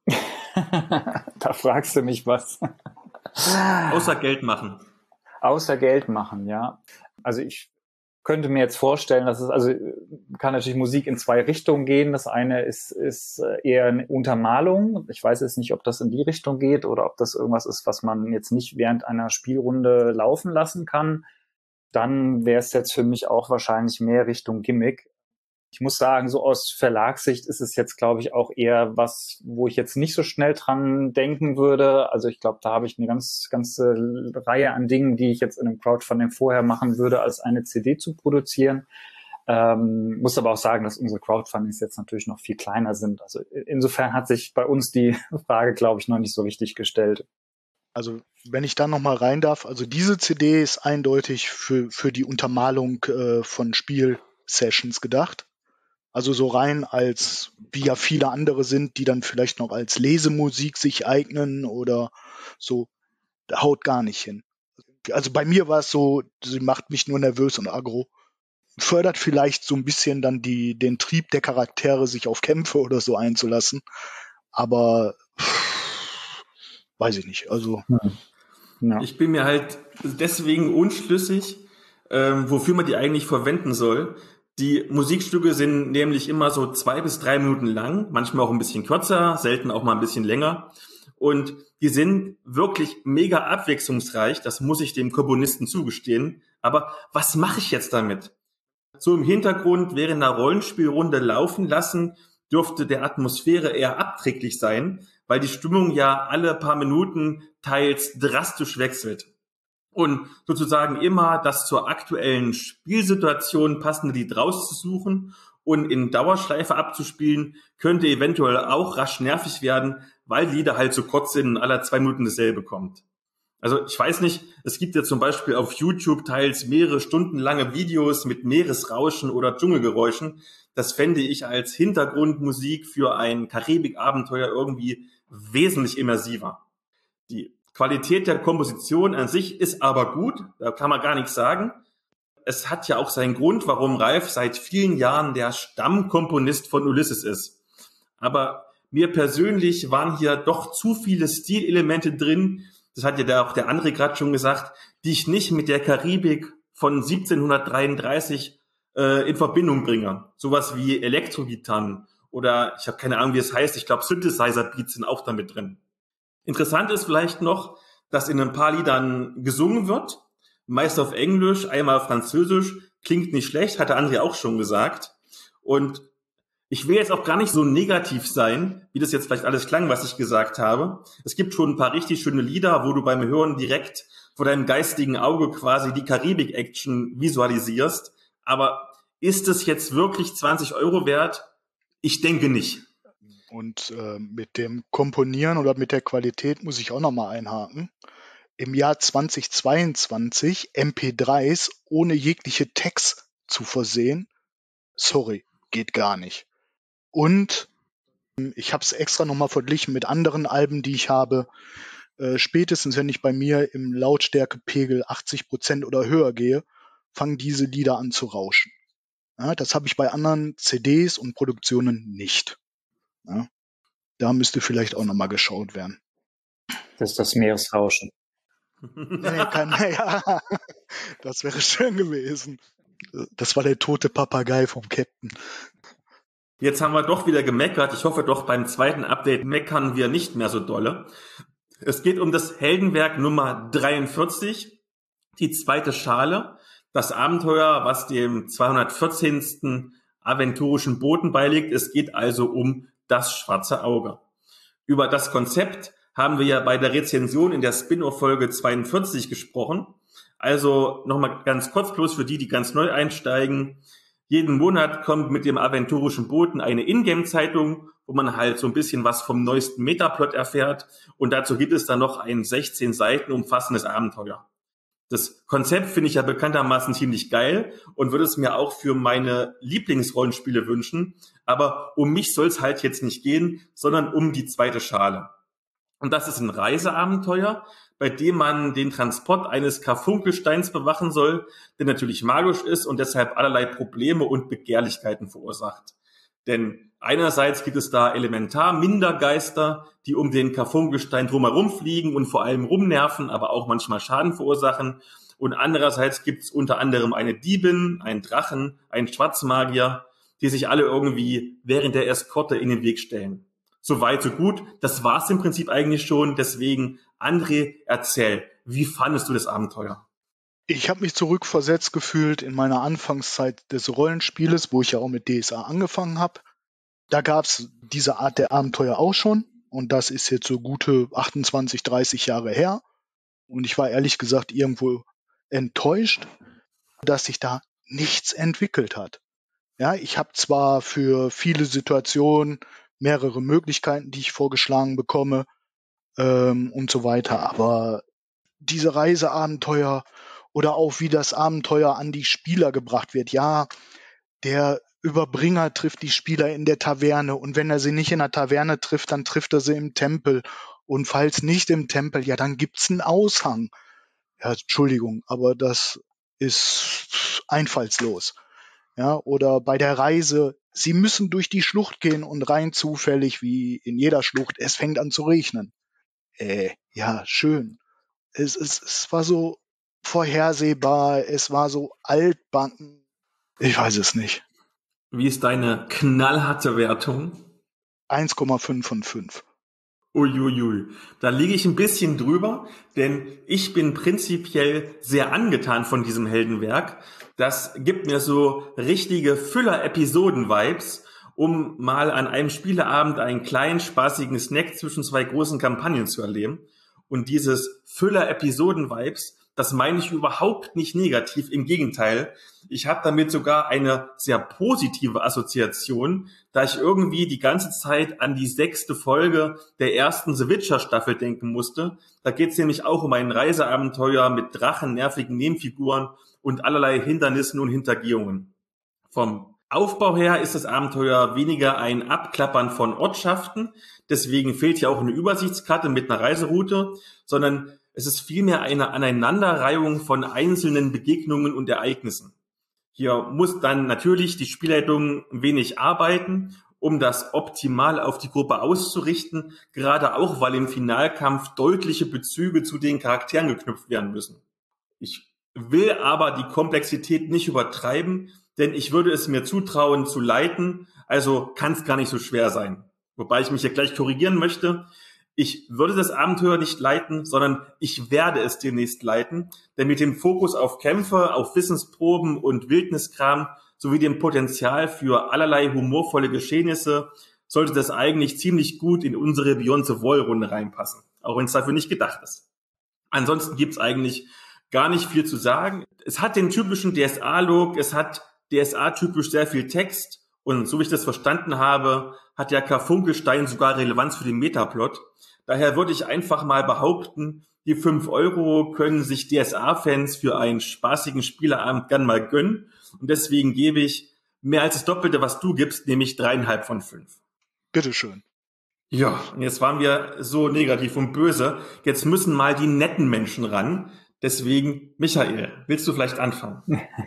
S3: Da fragst du mich was.
S2: Außer Geld machen.
S3: Außer Geld machen, ja. Also ich könnte mir jetzt vorstellen, dass kann natürlich Musik in zwei Richtungen gehen. Das eine ist eher eine Untermalung. Ich weiß jetzt nicht, ob das in die Richtung geht oder ob das irgendwas ist, was man jetzt nicht während einer Spielrunde laufen lassen kann. Dann wäre es jetzt für mich auch wahrscheinlich mehr Richtung Gimmick. Ich muss sagen, so aus Verlagssicht ist es jetzt, glaube ich, auch eher was, wo ich jetzt nicht so schnell dran denken würde. Also ich glaube, da habe ich eine ganze Reihe an Dingen, die ich jetzt in einem Crowdfunding vorher machen würde, als eine CD zu produzieren. Muss aber auch sagen, dass unsere Crowdfundings jetzt natürlich noch viel kleiner sind. Also insofern hat sich bei uns die Frage, glaube ich, noch nicht so richtig gestellt.
S4: Also wenn ich da nochmal rein darf, also diese CD ist eindeutig für die Untermalung von Spielsessions gedacht. Also so rein als, wie ja viele andere sind, die dann vielleicht noch als Lesemusik sich eignen oder so, haut gar nicht hin. Also bei mir war es so, sie macht mich nur nervös und aggro. Fördert vielleicht so ein bisschen dann den Trieb der Charaktere, sich auf Kämpfe oder so einzulassen. Aber weiß ich nicht. Also
S3: Ja.
S2: Ich bin mir halt deswegen unschlüssig, wofür man die eigentlich verwenden soll. Die Musikstücke sind nämlich immer so 2 bis 3 Minuten lang, manchmal auch ein bisschen kürzer, selten auch mal ein bisschen länger. Und die sind wirklich mega abwechslungsreich, das muss ich dem Komponisten zugestehen. Aber was mache ich jetzt damit? So im Hintergrund während einer Rollenspielrunde laufen lassen, dürfte der Atmosphäre eher abträglich sein, weil die Stimmung ja alle paar Minuten teils drastisch wechselt. Und sozusagen immer das zur aktuellen Spielsituation passende Lied rauszusuchen und in Dauerschleife abzuspielen, könnte eventuell auch rasch nervig werden, weil die Lieder halt so kurz sind und alle 2 Minuten dasselbe kommt. Also ich weiß nicht, es gibt ja zum Beispiel auf YouTube teils mehrere Stunden lange Videos mit Meeresrauschen oder Dschungelgeräuschen. Das fände ich als Hintergrundmusik für ein Karibikabenteuer irgendwie wesentlich immersiver. Die Qualität der Komposition an sich ist aber gut, da kann man gar nichts sagen. Es hat ja auch seinen Grund, warum Ralf seit vielen Jahren der Stammkomponist von Ulysses ist. Aber mir persönlich waren hier doch zu viele Stilelemente drin, das hat ja auch der André gerade schon gesagt, die ich nicht mit der Karibik von 1733 in Verbindung bringe. Sowas wie Elektrogitarren oder ich habe keine Ahnung, wie es heißt, ich glaube Synthesizer-Beats sind auch damit drin. Interessant ist vielleicht noch, dass in ein paar Liedern gesungen wird, meist auf Englisch, einmal auf Französisch, klingt nicht schlecht, hat der André auch schon gesagt. Und ich will jetzt auch gar nicht so negativ sein, wie das jetzt vielleicht alles klang, was ich gesagt habe. Es gibt schon ein paar richtig schöne Lieder, wo du beim Hören direkt vor deinem geistigen Auge quasi die Karibik-Action visualisierst. Aber ist es jetzt wirklich 20 € wert? Ich denke nicht.
S4: Und mit dem Komponieren oder mit der Qualität muss ich auch nochmal einhaken. Im Jahr 2022 MP3s ohne jegliche Tags zu versehen, sorry, geht gar nicht. Und Ich habe es extra nochmal verglichen mit anderen Alben, die ich habe. Spätestens, wenn ich bei mir im Lautstärkepegel 80% oder höher gehe, fangen diese Lieder an zu rauschen. Ja, das habe ich bei anderen CDs und Produktionen nicht. Ja, da müsste vielleicht auch nochmal geschaut werden.
S3: Das ist das Meeresrauschen.
S4: Nee, ja, das wäre schön gewesen. Das war der tote Papagei vom Captain.
S2: Jetzt haben wir doch wieder gemeckert. Ich hoffe doch, beim zweiten Update meckern wir nicht mehr so dolle. Es geht um das Heldenwerk Nummer 43, die zweite Schale, das Abenteuer, was dem 214. aventurischen Boten beiliegt. Es geht also um das schwarze Auge. Über das Konzept haben wir ja bei der Rezension in der Spin-off-Folge 42 gesprochen. Also nochmal ganz kurz bloß für die ganz neu einsteigen. Jeden Monat kommt mit dem aventurischen Boten eine Ingame-Zeitung, wo man halt so ein bisschen was vom neuesten Metaplot erfährt. Und dazu gibt es dann noch ein 16 Seiten umfassendes Abenteuer. Das Konzept finde ich ja bekanntermaßen ziemlich geil und würde es mir auch für meine Lieblingsrollenspiele wünschen. Aber um mich soll es halt jetzt nicht gehen, sondern um die zweite Schale. Und das ist ein Reiseabenteuer, bei dem man den Transport eines Karfunkelsteins bewachen soll, der natürlich magisch ist und deshalb allerlei Probleme und Begehrlichkeiten verursacht. Denn einerseits gibt es da Elementar-Mindergeister, die um den Karfunkelstein drumherum fliegen und vor allem rumnerven, aber auch manchmal Schaden verursachen. Und andererseits gibt es unter anderem eine Diebin, einen Drachen, einen Schwarzmagier, die sich alle irgendwie während der Eskorte in den Weg stellen. So weit, so gut. Das war's im Prinzip eigentlich schon. Deswegen, André, erzähl, wie fandest du das Abenteuer?
S4: Ich habe mich zurückversetzt gefühlt in meiner Anfangszeit des Rollenspieles, wo ich ja auch mit DSA angefangen habe. Da gab's diese Art der Abenteuer auch schon. Und das ist jetzt so gute 28, 30 Jahre her. Und ich war ehrlich gesagt irgendwo enttäuscht, dass sich da nichts entwickelt hat. Ja, ich habe zwar für viele Situationen mehrere Möglichkeiten, die ich vorgeschlagen bekomme und so weiter, aber diese Reiseabenteuer oder auch wie das Abenteuer an die Spieler gebracht wird. Ja, der Überbringer trifft die Spieler in der Taverne und wenn er sie nicht in der Taverne trifft, dann trifft er sie im Tempel. Und falls nicht im Tempel, ja, dann gibt's einen Aushang. Ja, Entschuldigung, aber das ist einfallslos. Ja, oder bei der Reise, sie müssen durch die Schlucht gehen und rein zufällig, wie in jeder Schlucht, es fängt an zu regnen. Ja, schön. Es war so vorhersehbar, es war so altbacken. Ich weiß es nicht.
S2: Wie ist deine knallharte Wertung?
S4: 1,5 von 5.
S2: Uiuiui, da liege ich ein bisschen drüber, denn ich bin prinzipiell sehr angetan von diesem Heldenwerk. Das gibt mir so richtige Füller-Episoden-Vibes, um mal an einem Spieleabend einen kleinen, spaßigen Snack zwischen zwei großen Kampagnen zu erleben. Und dieses Füller-Episoden-Vibes, das meine ich überhaupt nicht negativ, im Gegenteil. Ich habe damit sogar eine sehr positive Assoziation, da ich irgendwie die ganze Zeit an die 6. Folge der ersten The Witcher-Staffel denken musste. Da geht es nämlich auch um ein Reiseabenteuer mit Drachen, nervigen Nebenfiguren und allerlei Hindernissen und Hintergehungen. Vom Aufbau her ist das Abenteuer weniger ein Abklappern von Ortschaften, deswegen fehlt hier auch eine Übersichtskarte mit einer Reiseroute, sondern es ist vielmehr eine Aneinanderreihung von einzelnen Begegnungen und Ereignissen. Hier muss dann natürlich die Spielleitung ein wenig arbeiten, um das optimal auf die Gruppe auszurichten, gerade auch, weil im Finalkampf deutliche Bezüge zu den Charakteren geknüpft werden müssen. Ich will aber die Komplexität nicht übertreiben, denn ich würde es mir zutrauen zu leiten, also kann es gar nicht so schwer sein. Wobei ich mich hier gleich korrigieren möchte. Ich würde das Abenteuer nicht leiten, sondern ich werde es demnächst leiten, denn mit dem Fokus auf Kämpfe, auf Wissensproben und Wildniskram sowie dem Potenzial für allerlei humorvolle Geschehnisse sollte das eigentlich ziemlich gut in unsere Beyond the Wall-Runde reinpassen, auch wenn es dafür nicht gedacht ist. Ansonsten gibt's eigentlich gar nicht viel zu sagen. Es hat den typischen DSA-Look, es hat DSA-typisch sehr viel Text und so wie ich das verstanden habe, hat der Karfunkelstein sogar Relevanz für den Metaplot. Daher würde ich einfach mal behaupten, die 5 € können sich DSA-Fans für einen spaßigen Spieleabend gern mal gönnen. Und deswegen gebe ich mehr als das Doppelte, was du gibst, nämlich 3,5 von 5.
S4: Bitteschön.
S2: Ja, und jetzt waren wir so negativ und böse. Jetzt müssen mal die netten Menschen ran. Deswegen, Michael, willst du vielleicht anfangen?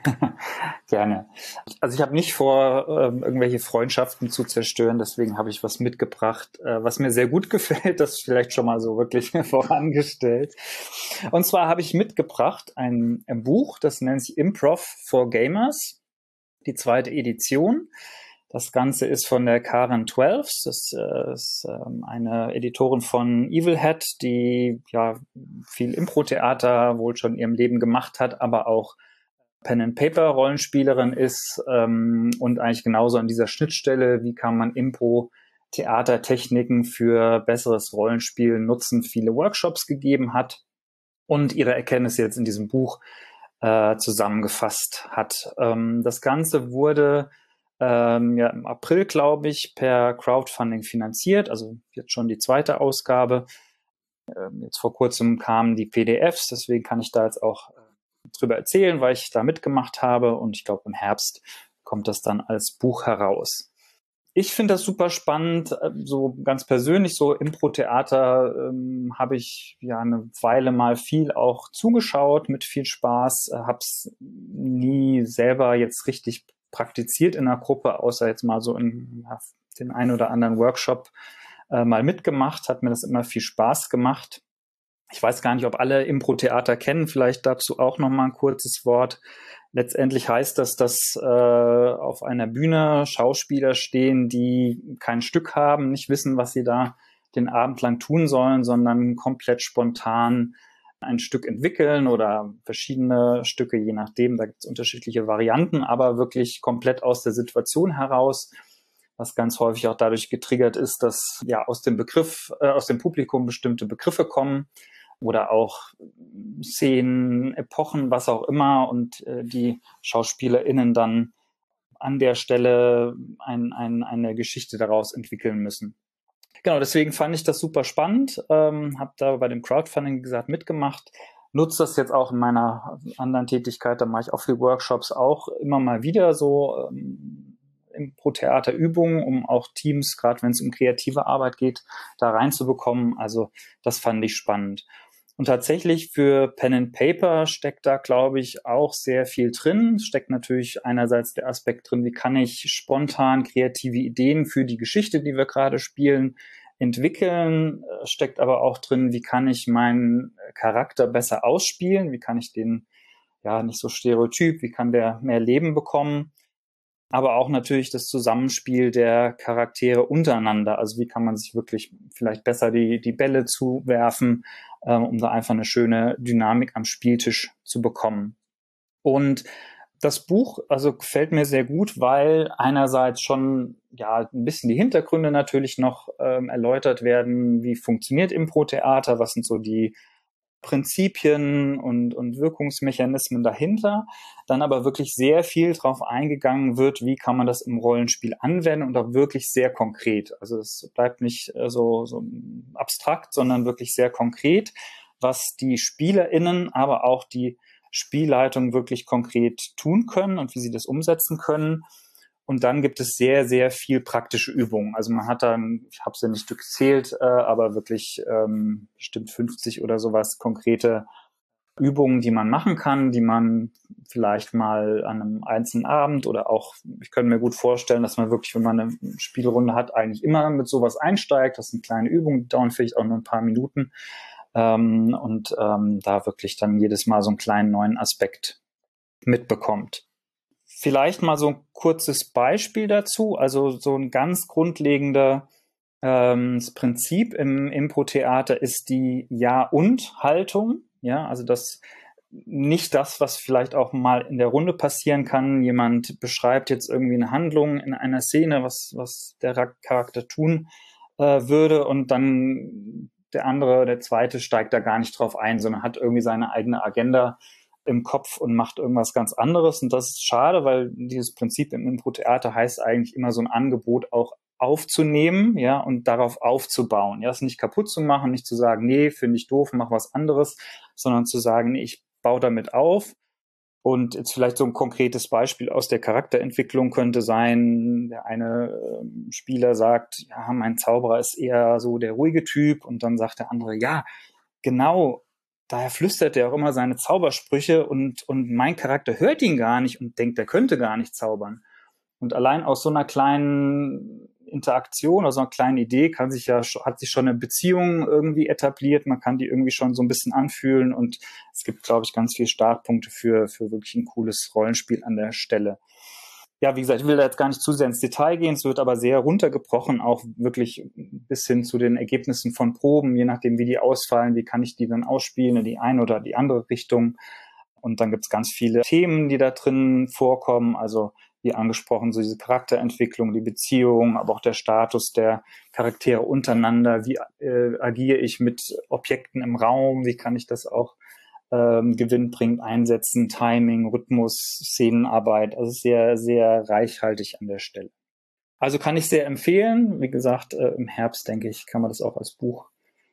S3: Gerne. Also ich habe nicht vor, irgendwelche Freundschaften zu zerstören, deswegen habe ich was mitgebracht, was mir sehr gut gefällt, das vielleicht schon mal so wirklich vorangestellt. Und zwar habe ich mitgebracht ein Buch, das nennt sich Improv for Gamers, die zweite Edition. Das Ganze ist von der Karen Twelves. Das ist eine Editorin von Evil Hat, die ja viel Impro-Theater wohl schon in ihrem Leben gemacht hat, aber auch Pen-and-Paper-Rollenspielerin ist und eigentlich genauso an dieser Schnittstelle, wie kann man Impro-Theatertechniken für besseres Rollenspiel nutzen, viele Workshops gegeben hat und ihre Erkenntnisse jetzt in diesem Buch zusammengefasst hat. Das Ganze wurde ja, im April, glaube ich, per Crowdfunding finanziert, also jetzt schon die zweite Ausgabe. Jetzt vor kurzem kamen die PDFs, deswegen kann ich da jetzt auch drüber erzählen, weil ich da mitgemacht habe und ich glaube, im Herbst kommt das dann als Buch heraus. Ich finde das super spannend, so ganz persönlich, so Impro-Theater habe ich ja eine Weile mal viel auch zugeschaut, mit viel Spaß, habe es nie selber jetzt richtig praktiziert in einer Gruppe, außer jetzt mal so in den einen oder anderen Workshop mal mitgemacht, hat mir das immer viel Spaß gemacht. Ich weiß gar nicht, ob alle Impro-Theater kennen, vielleicht dazu auch noch mal ein kurzes Wort. Letztendlich heißt das, dass auf einer Bühne Schauspieler stehen, die kein Stück haben, nicht wissen, was sie da den Abend lang tun sollen, sondern komplett spontan ein Stück entwickeln oder verschiedene Stücke, je nachdem, da gibt es unterschiedliche Varianten, aber wirklich komplett aus der Situation heraus, was ganz häufig auch dadurch getriggert ist, dass ja aus dem Publikum bestimmte Begriffe kommen oder auch Szenen, Epochen, was auch immer und die SchauspielerInnen dann an der Stelle eine Geschichte daraus entwickeln müssen. Genau, deswegen fand ich das super spannend, habe da bei dem Crowdfunding, wie gesagt, mitgemacht, nutze das jetzt auch in meiner anderen Tätigkeit, da mache ich auch viele Workshops auch immer mal wieder so Impro-Theater-Übungen, um auch Teams, gerade wenn es um kreative Arbeit geht, da reinzubekommen. Also das fand ich spannend. Und tatsächlich für Pen and Paper steckt da, glaube ich, auch sehr viel drin. Steckt natürlich einerseits der Aspekt drin, wie kann ich spontan kreative Ideen für die Geschichte, die wir gerade spielen, entwickeln. Steckt aber auch drin, wie kann ich meinen Charakter besser ausspielen? Wie kann ich den ja nicht so stereotyp? Wie kann der mehr Leben bekommen? Aber auch natürlich das Zusammenspiel der Charaktere untereinander. Also wie kann man sich wirklich vielleicht besser die Bälle zuwerfen, um da einfach eine schöne Dynamik am Spieltisch zu bekommen. Und das Buch also gefällt mir sehr gut, weil einerseits schon ja ein bisschen die Hintergründe natürlich noch erläutert werden, wie funktioniert Impro-Theater, was sind so die Prinzipien und Wirkungsmechanismen dahinter, dann aber wirklich sehr viel drauf eingegangen wird, wie kann man das im Rollenspiel anwenden und auch wirklich sehr konkret. Also es bleibt nicht so abstrakt, sondern wirklich sehr konkret, was die SpielerInnen, aber auch die Spielleitung wirklich konkret tun können und wie sie das umsetzen können. Und dann gibt es sehr, sehr viel praktische Übungen. Also man hat dann, ich habe es ja nicht gezählt, aber wirklich bestimmt 50 oder sowas konkrete Übungen, die man machen kann, die man vielleicht mal an einem einzelnen Abend oder auch, ich könnte mir gut vorstellen, dass man wirklich, wenn man eine Spielrunde hat, eigentlich immer mit sowas einsteigt. Das sind kleine Übungen, die dauern vielleicht auch nur ein paar Minuten da wirklich dann jedes Mal so einen kleinen neuen Aspekt mitbekommt. Vielleicht mal so ein kurzes Beispiel dazu. Also so ein ganz grundlegender das Prinzip im Impro-Theater ist die Ja-und-Haltung. Ja, also das nicht das, was vielleicht auch mal in der Runde passieren kann. Jemand beschreibt jetzt irgendwie eine Handlung in einer Szene, was der Charakter tun würde und dann der zweite steigt da gar nicht drauf ein, sondern hat irgendwie seine eigene Agenda im Kopf und macht irgendwas ganz anderes. Und das ist schade, weil dieses Prinzip im Impro-Theater heißt eigentlich immer so ein Angebot auch aufzunehmen, ja, und darauf aufzubauen. Ja, es nicht kaputt zu machen, nicht zu sagen, nee, finde ich doof, mach was anderes, sondern zu sagen, nee, ich baue damit auf Und jetzt vielleicht so ein konkretes Beispiel aus der Charakterentwicklung könnte sein, der eine Spieler sagt, ja, mein Zauberer ist eher so der ruhige Typ, und dann sagt der andere, ja, genau, daher flüstert er auch immer seine Zaubersprüche, und mein Charakter hört ihn gar nicht und denkt, er könnte gar nicht zaubern. Und allein aus so einer kleinen Interaktion, aus so einer kleinen Idee hat sich schon eine Beziehung irgendwie etabliert. Man kann die irgendwie schon so ein bisschen anfühlen, und es gibt, glaube ich, ganz viele Startpunkte für wirklich ein cooles Rollenspiel an der Stelle. Ja, wie gesagt, ich will da jetzt gar nicht zu sehr ins Detail gehen. Es wird aber sehr runtergebrochen, auch wirklich bis hin zu den Ergebnissen von Proben, je nachdem, wie die ausfallen, wie kann ich die dann ausspielen in die eine oder die andere Richtung. Und dann gibt's ganz viele Themen, die da drin vorkommen. Also wie angesprochen, so diese Charakterentwicklung, die Beziehung, aber auch der Status der Charaktere untereinander. Wie agiere ich mit Objekten im Raum? Wie kann ich das auch gewinnbringend einsetzen? Timing, Rhythmus, Szenenarbeit. Also sehr, sehr reichhaltig an der Stelle. Also kann ich sehr empfehlen. Wie gesagt, im Herbst, denke ich, kann man das auch als Buch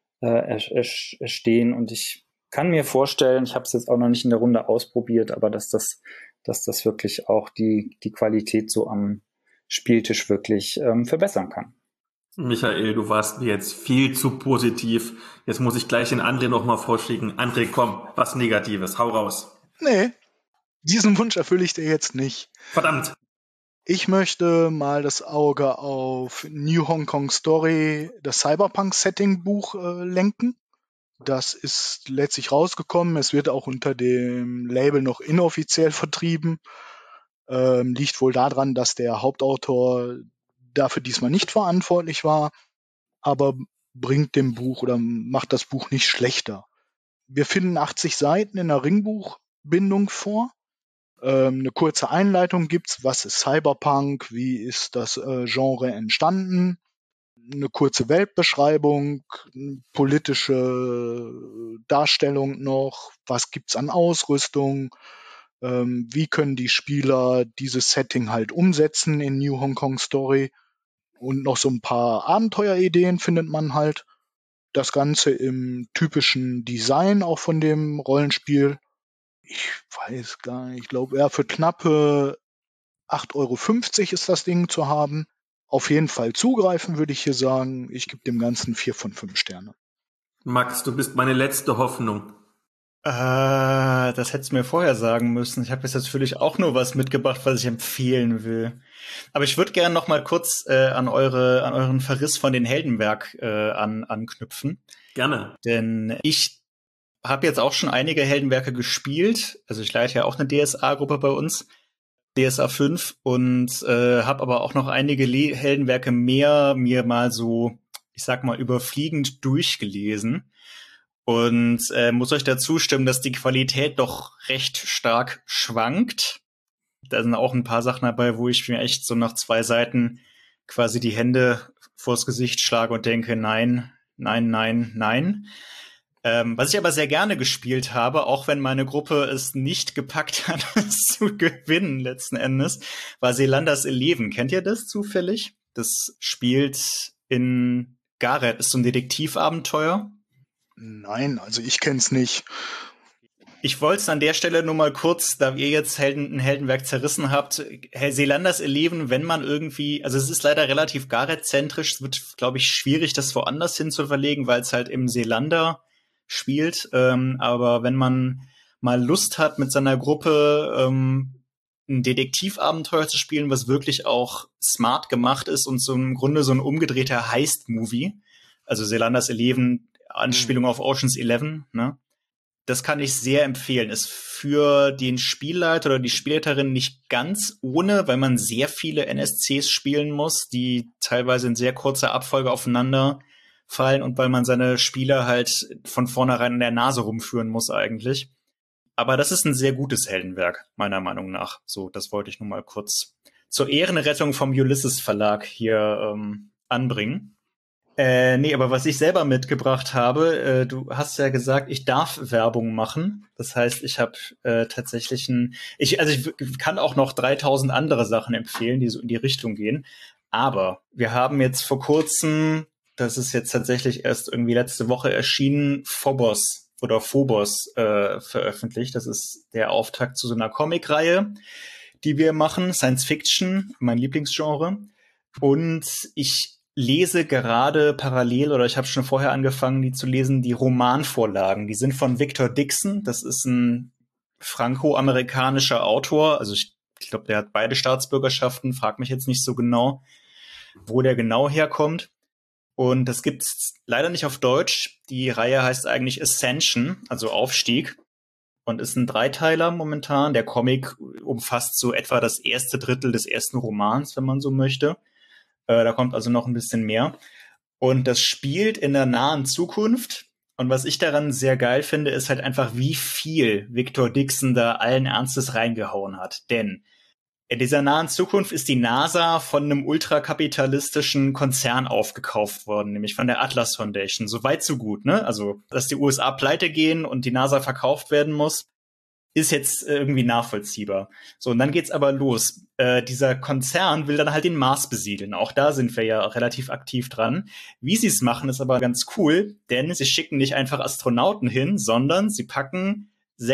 S3: erstehen. Und ich kann mir vorstellen, ich habe es jetzt auch noch nicht in der Runde ausprobiert, aber dass das wirklich auch die Qualität so am Spieltisch wirklich verbessern kann.
S2: Michael, du warst mir jetzt viel zu positiv. Jetzt muss ich gleich den André nochmal vorschicken. André, komm, was Negatives, hau raus.
S4: Nee, diesen Wunsch erfülle ich dir jetzt nicht.
S2: Verdammt.
S4: Ich möchte mal das Auge auf New Hong Kong Story, das Cyberpunk-Setting-Buch lenken. Das ist letztlich rausgekommen. Es wird auch unter dem Label noch inoffiziell vertrieben. Liegt wohl daran, dass der Hauptautor dafür diesmal nicht verantwortlich war, aber bringt dem Buch oder macht das Buch nicht schlechter. Wir finden 80 Seiten in der Ringbuchbindung vor. Eine kurze Einleitung gibt's. Was ist Cyberpunk? Wie ist das Genre entstanden? Eine kurze Weltbeschreibung, politische Darstellung noch. Was gibt's an Ausrüstung? Wie können die Spieler dieses Setting halt umsetzen in New Hong Kong Story? Und noch so ein paar Abenteuerideen findet man halt. Das Ganze im typischen Design auch von dem Rollenspiel. Ich weiß gar nicht, ich glaube, ja, für knappe 8,50 € ist das Ding zu haben. Auf jeden Fall zugreifen, würde ich hier sagen. Ich gebe dem Ganzen 4 von 5 Sterne.
S2: Max, du bist meine letzte Hoffnung.
S1: Das hättest du mir vorher sagen müssen. Ich habe jetzt natürlich auch nur was mitgebracht, was ich empfehlen will. Aber ich würde gerne noch mal kurz an euren Verriss von den Heldenwerk anknüpfen.
S2: Gerne.
S1: Denn ich habe jetzt auch schon einige Heldenwerke gespielt. Also ich leite ja auch eine DSA-Gruppe bei uns, DSA 5, und habe aber auch noch einige Heldenwerke mehr mir mal so, ich sag mal, überfliegend durchgelesen. Und muss euch dazu stimmen, dass die Qualität doch recht stark schwankt. Da sind auch ein paar Sachen dabei, wo ich mir echt so nach 2 Seiten quasi die Hände vors Gesicht schlage und denke, nein, nein, nein, nein. Was ich aber sehr gerne gespielt habe, auch wenn meine Gruppe es nicht gepackt hat, es zu gewinnen letzten Endes, war Selanders Eleven. Kennt ihr das zufällig? Das spielt in Gareth, ist so ein Detektivabenteuer.
S4: Nein, also ich kenn's nicht.
S1: Ich wollte es an der Stelle nur mal kurz, da ihr jetzt ein Heldenwerk zerrissen habt, Selanders Eleven, wenn man irgendwie, also es ist leider relativ Gareth-zentrisch, es wird, glaube ich, schwierig, das woanders hin zu verlegen, weil es halt im Seelander spielt, aber wenn man mal Lust hat, mit seiner Gruppe ein Detektivabenteuer zu spielen, was wirklich auch smart gemacht ist und so im Grunde so ein umgedrehter Heist-Movie, also Selanders Eleven, Anspielung auf Ocean's 11, ne? Das kann ich sehr empfehlen. Ist für den Spielleiter oder die Spielleiterin nicht ganz ohne, weil man sehr viele NSCs spielen muss, die teilweise in sehr kurzer Abfolge aufeinander fallen und weil man seine Spieler halt von vornherein in der Nase rumführen muss eigentlich. Aber das ist ein sehr gutes Heldenwerk, meiner Meinung nach. So, das wollte ich nur mal kurz zur Ehrenrettung vom Ulysses Verlag hier anbringen. Nee, aber was ich selber mitgebracht habe, du hast ja gesagt, ich darf Werbung machen. Das heißt, ich habe tatsächlich ich kann auch noch 3000 andere Sachen empfehlen, die so in die Richtung gehen. Aber wir haben jetzt vor kurzem, das ist jetzt tatsächlich erst irgendwie letzte Woche erschienen, Phobos oder Phobos veröffentlicht. Das ist der Auftakt zu so einer Comicreihe, die wir machen. Science Fiction, mein Lieblingsgenre. Und ich lese gerade parallel, oder ich habe schon vorher angefangen, die zu lesen, die Romanvorlagen. Die sind von Victor Dixon. Das ist ein franco-amerikanischer Autor. Also ich glaube, der hat beide Staatsbürgerschaften. Frag mich jetzt nicht so genau, wo der genau herkommt. Und das gibt's leider nicht auf Deutsch. Die Reihe heißt eigentlich Ascension, also Aufstieg. Und ist ein Dreiteiler momentan. Der Comic umfasst so etwa das erste Drittel des ersten Romans, wenn man so möchte. Da kommt also noch ein bisschen mehr. Und das spielt in der nahen Zukunft. Und was ich daran sehr geil finde, ist halt einfach, wie viel Victor Dixon da allen Ernstes reingehauen hat. Denn in dieser nahen Zukunft ist die NASA von einem ultrakapitalistischen Konzern aufgekauft worden, nämlich von der Atlas Foundation. So weit, so gut, ne? Also, dass die USA pleite gehen und die NASA verkauft werden muss, ist jetzt irgendwie nachvollziehbar. So, und dann geht's aber los. Dieser Konzern will dann halt den Mars besiedeln. Auch da sind wir ja relativ aktiv dran. Wie sie es machen, ist aber ganz cool, denn sie schicken nicht einfach Astronauten hin, sondern sie packen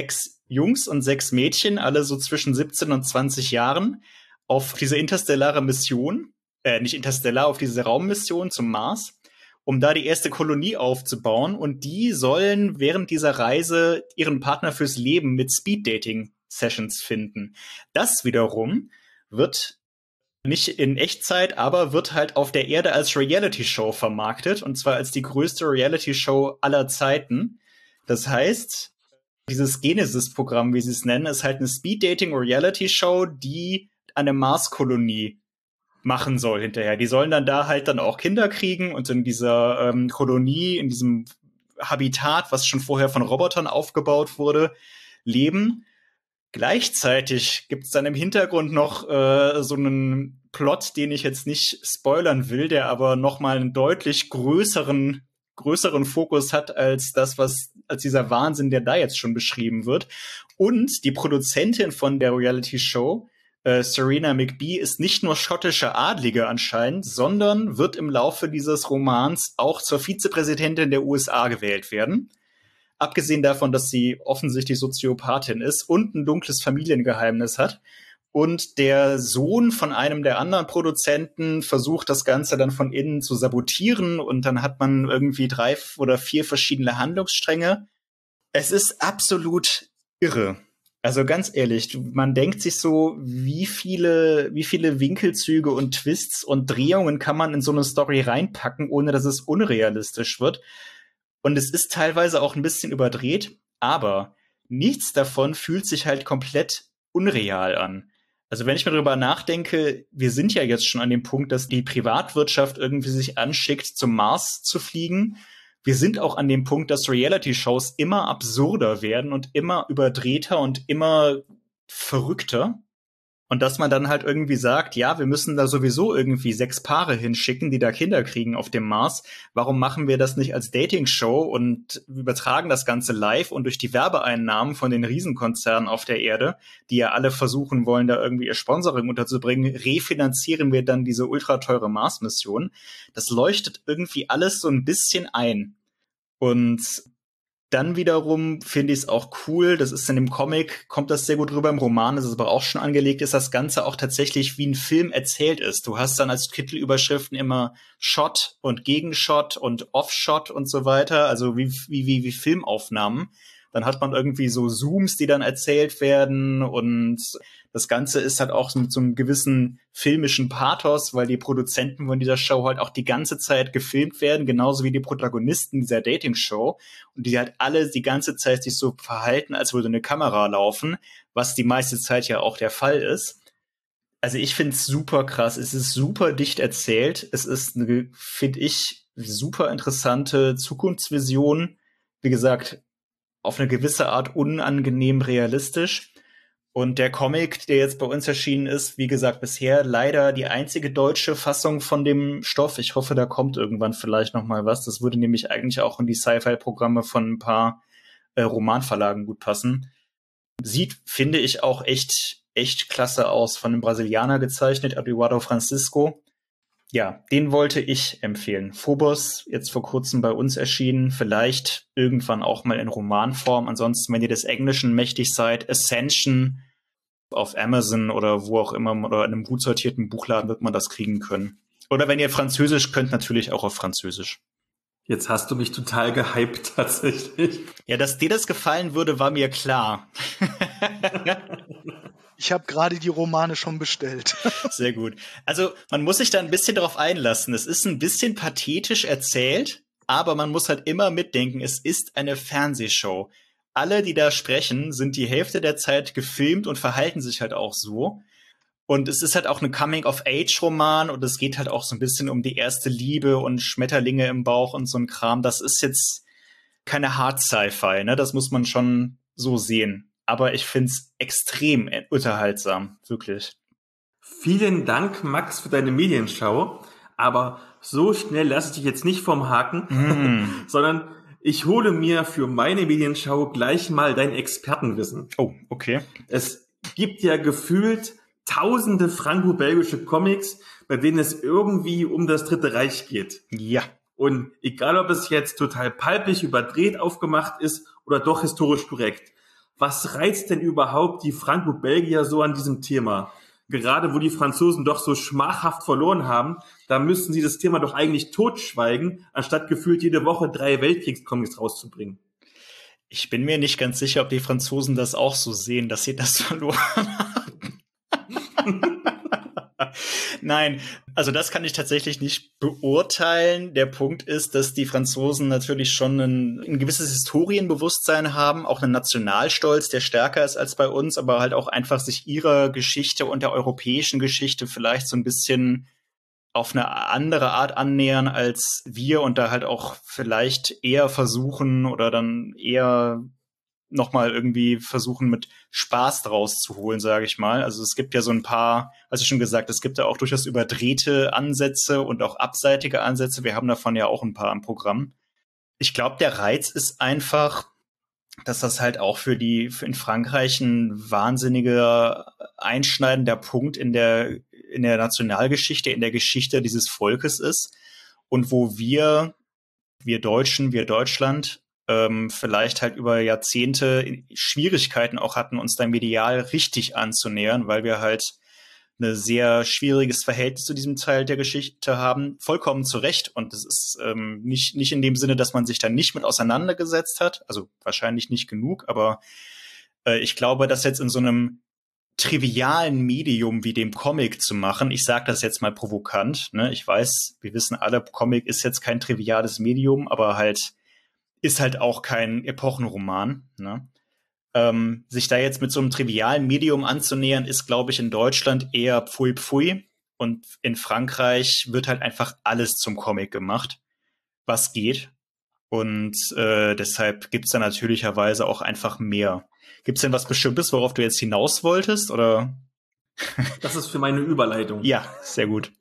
S1: 6 Jungs und 6 Mädchen, alle so zwischen 17 und 20 Jahren, auf diese interstellare Mission, nicht interstellar, auf diese Raummission zum Mars, um da die erste Kolonie aufzubauen. Und die sollen während dieser Reise ihren Partner fürs Leben mit Speed-Dating-Sessions finden. Das wiederum wird nicht in Echtzeit, aber wird halt auf der Erde als Reality-Show vermarktet. Und zwar als die größte Reality-Show aller Zeiten. Das heißt, dieses Genesis-Programm, wie sie es nennen, ist halt eine Speed-Dating-Reality-Show, die eine Mars-Kolonie machen soll hinterher. Die sollen dann da halt dann auch Kinder kriegen und in dieser Kolonie, in diesem Habitat, was schon vorher von Robotern aufgebaut wurde, leben. Gleichzeitig gibt's dann im Hintergrund noch so einen Plot, den ich jetzt nicht spoilern will, der aber noch mal einen deutlich größeren Fokus hat als als dieser Wahnsinn, der da jetzt schon beschrieben wird. Und die Produzentin von der Reality-Show, Serena McBee, ist nicht nur schottische Adlige anscheinend, sondern wird im Laufe dieses Romans auch zur Vizepräsidentin der USA gewählt werden. Abgesehen davon, dass sie offensichtlich Soziopathin ist und ein dunkles Familiengeheimnis hat. Und der Sohn von einem der anderen Produzenten versucht, das Ganze dann von innen zu sabotieren. Und dann hat man irgendwie 3 oder 4 verschiedene Handlungsstränge. Es ist absolut irre. Also ganz ehrlich, man denkt sich so, wie viele Winkelzüge und Twists und Drehungen kann man in so eine Story reinpacken, ohne dass es unrealistisch wird. Und es ist teilweise auch ein bisschen überdreht, aber nichts davon fühlt sich halt komplett unreal an. Also wenn ich mir darüber nachdenke, wir sind ja jetzt schon an dem Punkt, dass die Privatwirtschaft irgendwie sich anschickt, zum Mars zu fliegen. Wir sind auch an dem Punkt, dass Reality-Shows immer absurder werden und immer überdrehter und immer verrückter. Und dass man dann halt irgendwie sagt, ja, wir müssen da sowieso irgendwie 6 Paare hinschicken, die da Kinder kriegen auf dem Mars. Warum machen wir das nicht als Dating-Show und übertragen das Ganze live und durch die Werbeeinnahmen von den Riesenkonzernen auf der Erde, die ja alle versuchen wollen, da irgendwie ihr Sponsoring unterzubringen, refinanzieren wir dann diese ultrateure Mars-Mission. Das leuchtet irgendwie alles so ein bisschen ein. Und dann wiederum finde ich es auch cool, das ist in dem Comic, kommt das sehr gut rüber, im Roman ist es aber auch schon angelegt, ist das Ganze auch tatsächlich wie ein Film erzählt ist. Du hast dann als Titelüberschriften immer Shot und Gegenshot und Offshot und so weiter, also wie Filmaufnahmen. Dann hat man irgendwie so Zooms, die dann erzählt werden und das Ganze ist halt auch mit so einem gewissen filmischen Pathos, weil die Produzenten von dieser Show halt auch die ganze Zeit gefilmt werden, genauso wie die Protagonisten dieser Dating-Show und die halt alle die ganze Zeit sich so verhalten, als würde eine Kamera laufen, was die meiste Zeit ja auch der Fall ist. Also ich finde es super krass, es ist super dicht erzählt, es ist eine, finde ich, super interessante Zukunftsvision, wie gesagt, auf eine gewisse Art unangenehm realistisch. Und der Comic, der jetzt bei uns erschienen ist, wie gesagt, bisher leider die einzige deutsche Fassung von dem Stoff. Ich hoffe, da kommt irgendwann vielleicht noch mal was. Das würde nämlich eigentlich auch in die Sci-Fi-Programme von ein paar Romanverlagen gut passen. Sieht, finde ich, auch echt klasse aus. Von einem Brasilianer gezeichnet, Eduardo Francisco. Ja, den wollte ich empfehlen. Phobos, jetzt vor kurzem bei uns erschienen, vielleicht irgendwann auch mal in Romanform. Ansonsten, wenn ihr des Englischen mächtig seid, Ascension auf Amazon oder wo auch immer oder in einem gut sortierten Buchladen wird man das kriegen können. Oder wenn ihr Französisch könnt, natürlich auch auf Französisch.
S2: Jetzt hast du mich total gehypt, tatsächlich.
S1: Ja, dass dir das gefallen würde, war mir klar.
S4: Ich habe gerade die Romane schon bestellt.
S1: Sehr gut. Also man muss sich da ein bisschen darauf einlassen. Es ist ein bisschen pathetisch erzählt, aber man muss halt immer mitdenken, es ist eine Fernsehshow. Alle, die da sprechen, sind die Hälfte der Zeit gefilmt und verhalten sich halt auch so. Und es ist halt auch ein Coming-of-Age-Roman und es geht halt auch so ein bisschen um die erste Liebe und Schmetterlinge im Bauch und so ein Kram. Das ist jetzt keine Hard-Sci-Fi, ne? Das muss man schon so sehen. Aber ich find's extrem unterhaltsam, wirklich.
S2: Vielen Dank, Max, für deine Medienschau. Aber so schnell lasse ich dich jetzt nicht vom Haken, sondern ich hole mir für meine Medienschau gleich mal dein Expertenwissen.
S1: Oh, okay.
S2: Es gibt ja gefühlt tausende franco-belgische Comics, bei denen es irgendwie um das Dritte Reich geht.
S1: Ja.
S2: Und egal, ob es jetzt total palpig, überdreht aufgemacht ist oder doch historisch korrekt. Was reizt denn überhaupt die Franco-Belgier so an diesem Thema? Gerade wo die Franzosen doch so schmachhaft verloren haben, da müssten sie das Thema doch eigentlich totschweigen, anstatt gefühlt jede Woche 3 Weltkriegscomics rauszubringen.
S1: Ich bin mir nicht ganz sicher, ob die Franzosen das auch so sehen, dass sie das verloren haben. Nein, also das kann ich tatsächlich nicht beurteilen. Der Punkt ist, dass die Franzosen natürlich schon ein gewisses Historienbewusstsein haben, auch einen Nationalstolz, der stärker ist als bei uns, aber halt auch einfach sich ihrer Geschichte und der europäischen Geschichte vielleicht so ein bisschen auf eine andere Art annähern als wir und da halt auch vielleicht eher versuchen oder dann eher nochmal irgendwie versuchen, mit Spaß draus zu holen, sage ich mal. Also es gibt ja so ein paar, also schon gesagt, es gibt ja auch durchaus überdrehte Ansätze und auch abseitige Ansätze. Wir haben davon ja auch ein paar im Programm. Ich glaube, der Reiz ist einfach, dass das halt auch für in Frankreich ein wahnsinniger einschneidender Punkt in der Nationalgeschichte, in der Geschichte dieses Volkes ist und wo wir Deutschen, wir Deutschland, vielleicht halt über Jahrzehnte Schwierigkeiten auch hatten, uns da medial richtig anzunähern, weil wir halt ein sehr schwieriges Verhältnis zu diesem Teil der Geschichte haben. Vollkommen zu Recht. Und das ist nicht in dem Sinne, dass man sich da nicht mit auseinandergesetzt hat. Also wahrscheinlich nicht genug. Aber ich glaube, dass jetzt in so einem trivialen Medium wie dem Comic zu machen, ich sage das jetzt mal provokant, ne? Ich weiß, wir wissen alle, Comic ist jetzt kein triviales Medium, aber halt ist halt auch kein Epochenroman, ne? Sich da jetzt mit so einem trivialen Medium anzunähern, ist, glaube ich, in Deutschland eher pfui pfui. Und in Frankreich wird halt einfach alles zum Comic gemacht, was geht. Und deshalb gibt's da natürlicherweise auch einfach mehr. Gibt's denn was Bestimmtes, worauf du jetzt hinaus wolltest, oder?
S2: Das ist für meine Überleitung.
S1: Ja, sehr gut.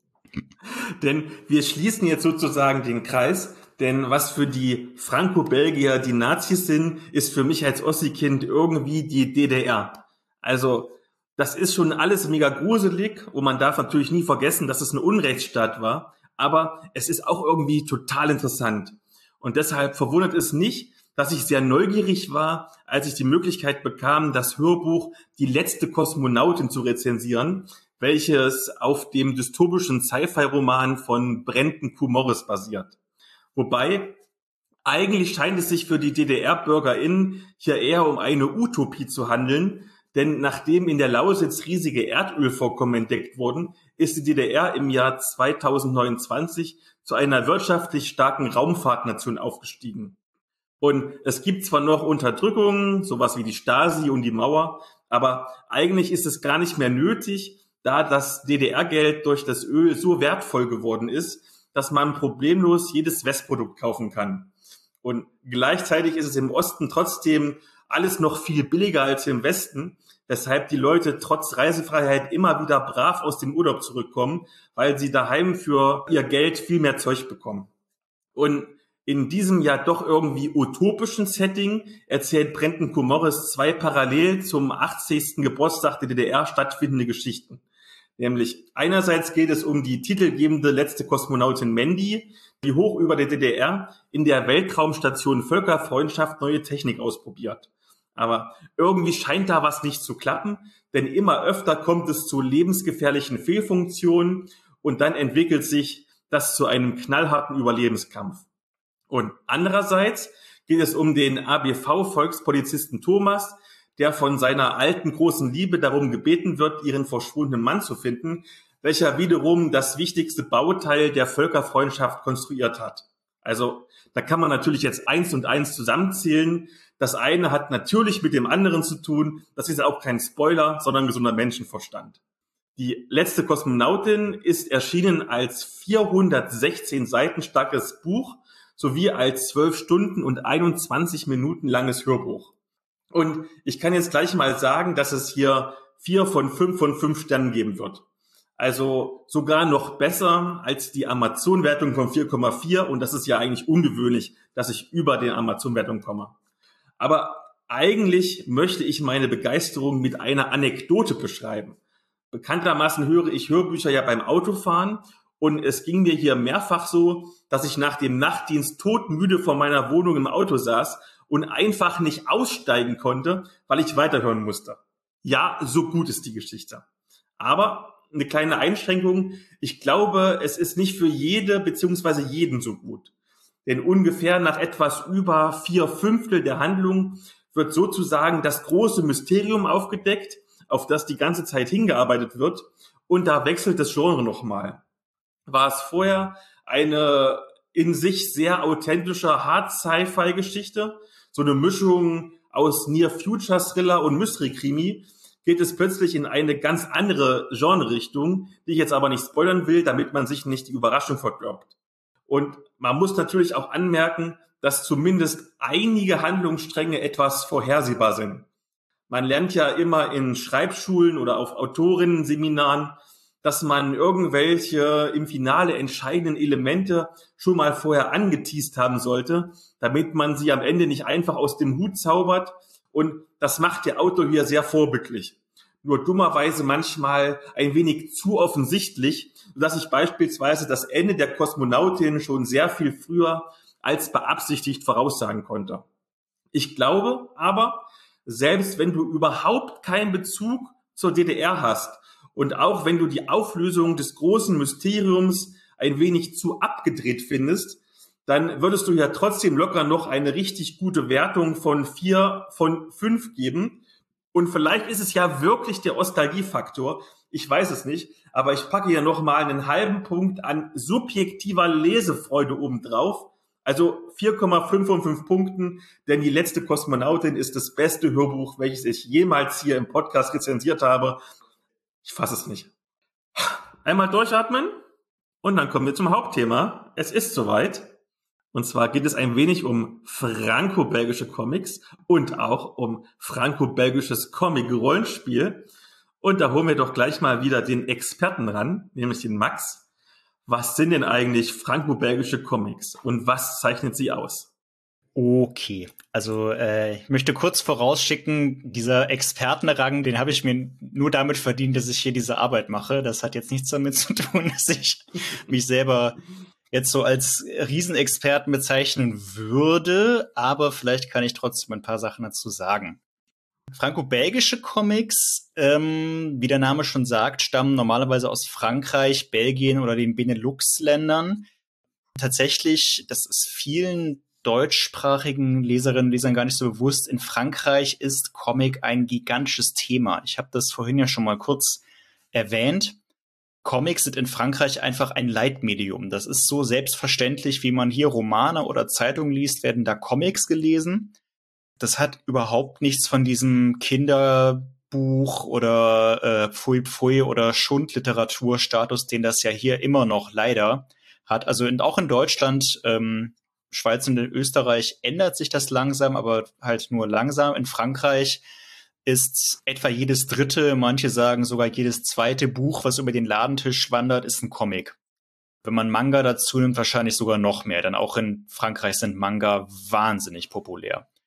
S2: Denn wir schließen jetzt sozusagen den Kreis. Denn was für die Franco-Belgier die Nazis sind, ist für mich als Ossi-Kind irgendwie die DDR. Also das ist schon alles mega gruselig und man darf natürlich nie vergessen, dass es ein Unrechtsstaat war. Aber es ist auch irgendwie total interessant. Und deshalb verwundert es nicht, dass ich sehr neugierig war, als ich die Möglichkeit bekam, das Hörbuch Die letzte Kosmonautin zu rezensieren, welches auf dem dystopischen Sci-Fi-Roman von Brendan Q. Morris basiert. Wobei, eigentlich scheint es sich für die DDR-BürgerInnen hier eher um eine Utopie zu handeln, denn nachdem in der Lausitz riesige Erdölvorkommen entdeckt wurden, ist die DDR im Jahr 2029 zu einer wirtschaftlich starken Raumfahrtnation aufgestiegen. Und es gibt zwar noch Unterdrückungen, sowas wie die Stasi und die Mauer, aber eigentlich ist es gar nicht mehr nötig, da das DDR-Geld durch das Öl so wertvoll geworden ist, dass man problemlos jedes Westprodukt kaufen kann. Und gleichzeitig ist es im Osten trotzdem alles noch viel billiger als im Westen, weshalb die Leute trotz Reisefreiheit immer wieder brav aus dem Urlaub zurückkommen, weil sie daheim für ihr Geld viel mehr Zeug bekommen. Und in diesem ja doch irgendwie utopischen Setting erzählt Brendan Q. Morris 2 parallel zum 80. Geburtstag der DDR stattfindende Geschichten. Nämlich einerseits geht es um die titelgebende letzte Kosmonautin Mandy, die hoch über der DDR in der Weltraumstation Völkerfreundschaft neue Technik ausprobiert. Aber irgendwie scheint da was nicht zu klappen, denn immer öfter kommt es zu lebensgefährlichen Fehlfunktionen und dann entwickelt sich das zu einem knallharten Überlebenskampf. Und andererseits geht es um den ABV-Volkspolizisten Thomas, der von seiner alten großen Liebe darum gebeten wird, ihren verschwundenen Mann zu finden, welcher wiederum das wichtigste Bauteil der Völkerfreundschaft konstruiert hat. Also da kann man natürlich jetzt 1 und 1 zusammenzählen. Das eine hat natürlich mit dem anderen zu tun. Das ist auch kein Spoiler, sondern gesunder Menschenverstand. Die letzte Kosmonautin ist erschienen als 416 Seiten starkes Buch sowie als 12 Stunden und 21 Minuten langes Hörbuch. Und ich kann jetzt gleich mal sagen, dass es hier 4 von 5 Sternen geben wird. Also sogar noch besser als die Amazon-Wertung von 4,4. Und das ist ja eigentlich ungewöhnlich, dass ich über den Amazon-Wertung komme. Aber eigentlich möchte ich meine Begeisterung mit einer Anekdote beschreiben. Bekanntermaßen höre ich Hörbücher ja beim Autofahren und es ging mir hier mehrfach so, dass ich nach dem Nachtdienst todmüde vor meiner Wohnung im Auto saß und einfach nicht aussteigen konnte, weil ich weiterhören musste. Ja, so gut ist die Geschichte. Aber eine kleine Einschränkung, ich glaube, es ist nicht für jede bzw. jeden so gut. Denn ungefähr nach etwas über 4/5 der Handlung wird sozusagen das große Mysterium aufgedeckt, auf das die ganze Zeit hingearbeitet wird. Und da wechselt das Genre nochmal. War es vorher eine in sich sehr authentische Hard-Sci-Fi-Geschichte, so eine Mischung aus Near-Future-Thriller und Mystery-Krimi, geht es plötzlich in eine ganz andere Genre-Richtung, die ich jetzt aber nicht spoilern will, damit man sich nicht die Überraschung verdirbt. Und man muss natürlich auch anmerken, dass zumindest einige Handlungsstränge etwas vorhersehbar sind. Man lernt ja immer in Schreibschulen oder auf Autorinnen-Seminaren, dass man irgendwelche im Finale entscheidenden Elemente schon mal vorher angeteast haben sollte, damit man sie am Ende nicht einfach aus dem Hut zaubert. Und das macht der Autor hier sehr vorbildlich. Nur dummerweise manchmal ein wenig zu offensichtlich, sodass ich beispielsweise das Ende der Kosmonautin schon sehr viel früher als beabsichtigt voraussagen konnte. Ich glaube aber, selbst wenn du überhaupt keinen Bezug zur DDR hast und auch wenn du die Auflösung des großen Mysteriums ein wenig zu abgedreht findest, dann würdest du ja trotzdem locker noch eine richtig gute Wertung von 4 von 5 geben. Und vielleicht ist es ja wirklich der Nostalgiefaktor. Ich weiß es nicht, aber ich packe hier nochmal einen halben Punkt an subjektiver Lesefreude obendrauf. Also 4,5 von 5 Punkten, denn die letzte Kosmonautin ist das beste Hörbuch, welches ich jemals hier im Podcast rezensiert habe. Ich fasse es nicht. Einmal durchatmen und dann kommen wir zum Hauptthema. Es ist soweit. Und zwar geht es ein wenig um franco-belgische Comics und auch um franco-belgisches Comic-Rollenspiel. Und da holen wir doch gleich mal wieder den Experten ran, nämlich den Max. Was sind denn eigentlich franco-belgische Comics und was zeichnet sie aus?
S1: Okay, also ich möchte kurz vorausschicken, dieser Expertenrang, den habe ich mir nur damit verdient, dass ich hier diese Arbeit mache. Das hat jetzt nichts damit zu tun, dass ich mich selber jetzt so als Riesenexperten bezeichnen würde, aber vielleicht kann ich trotzdem ein paar Sachen dazu sagen. Franco-belgische Comics, wie der Name schon sagt, stammen normalerweise aus Frankreich, Belgien oder den Benelux-Ländern. Tatsächlich, das ist vielen deutschsprachigen Leserinnen und Lesern gar nicht so bewusst, in Frankreich ist Comic ein gigantisches Thema. Ich habe das vorhin ja schon mal kurz erwähnt. Comics sind in Frankreich einfach ein Leitmedium. Das ist so selbstverständlich, wie man hier Romane oder Zeitungen liest, werden da Comics gelesen. Das hat überhaupt nichts von diesem Kinderbuch oder Pfui Pfui oder Schundliteraturstatus, den das ja hier immer noch leider hat. Also auch in Deutschland, Schweiz und in Österreich ändert sich das langsam, aber halt nur langsam. In Frankreich ist etwa jedes dritte, manche sagen sogar jedes zweite Buch, was über den Ladentisch wandert, ist ein Comic. Wenn man Manga dazu nimmt, wahrscheinlich sogar noch mehr, denn auch in Frankreich sind Manga wahnsinnig populär.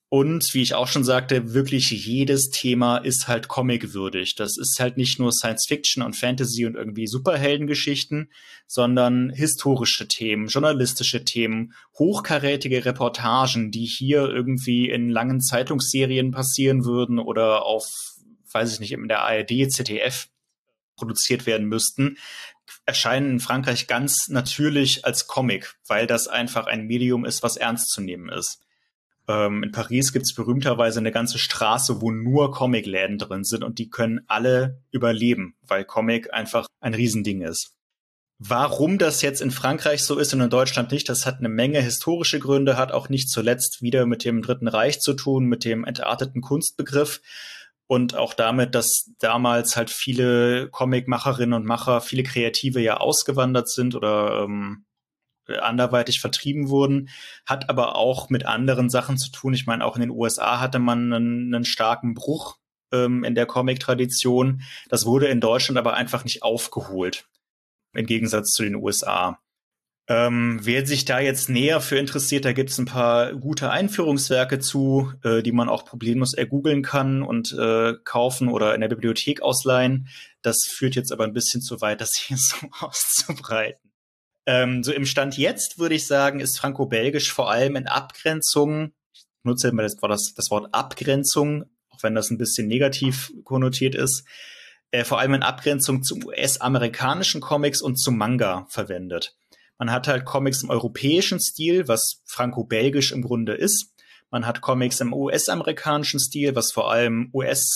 S1: Und wie ich auch schon sagte, wirklich jedes Thema ist halt comicwürdig. Das ist halt nicht nur Science-Fiction und Fantasy und irgendwie Superheldengeschichten, sondern historische Themen, journalistische Themen, hochkarätige Reportagen, die hier irgendwie in langen Zeitungsserien passieren würden oder auf, weiß ich nicht, in der ARD, ZDF produziert werden müssten, erscheinen in Frankreich ganz natürlich als Comic, weil das einfach ein Medium ist, was ernst zu nehmen ist. In Paris gibt's berühmterweise eine ganze Straße, wo nur Comicläden drin sind und die können alle überleben, weil Comic einfach ein Riesending ist. Warum das jetzt in Frankreich so ist und in Deutschland nicht, das hat eine Menge historische Gründe, hat auch nicht zuletzt wieder mit dem Dritten Reich zu tun, mit dem entarteten Kunstbegriff und auch damit, dass damals halt viele Comicmacherinnen und Macher, viele Kreative ja ausgewandert sind oder anderweitig vertrieben wurden, hat aber auch mit anderen Sachen zu tun. Ich meine, auch in den USA hatte man einen starken Bruch in der Comic-Tradition. Das wurde in Deutschland aber einfach nicht aufgeholt, im Gegensatz zu den USA. Wer sich da jetzt näher für interessiert, da gibt es ein paar gute Einführungswerke zu, die man auch problemlos ergoogeln kann und kaufen oder in der Bibliothek ausleihen. Das führt jetzt aber ein bisschen zu weit, das hier so auszubreiten. So im Stand jetzt würde ich sagen, ist Franco-Belgisch vor allem in Abgrenzung, ich nutze immer das Wort Abgrenzung, auch wenn das ein bisschen negativ konnotiert ist, vor allem in Abgrenzung zu US-amerikanischen Comics und zu Manga verwendet. Man hat halt Comics im europäischen Stil, was Franco-Belgisch im Grunde ist. Man hat Comics im US-amerikanischen Stil, was vor allem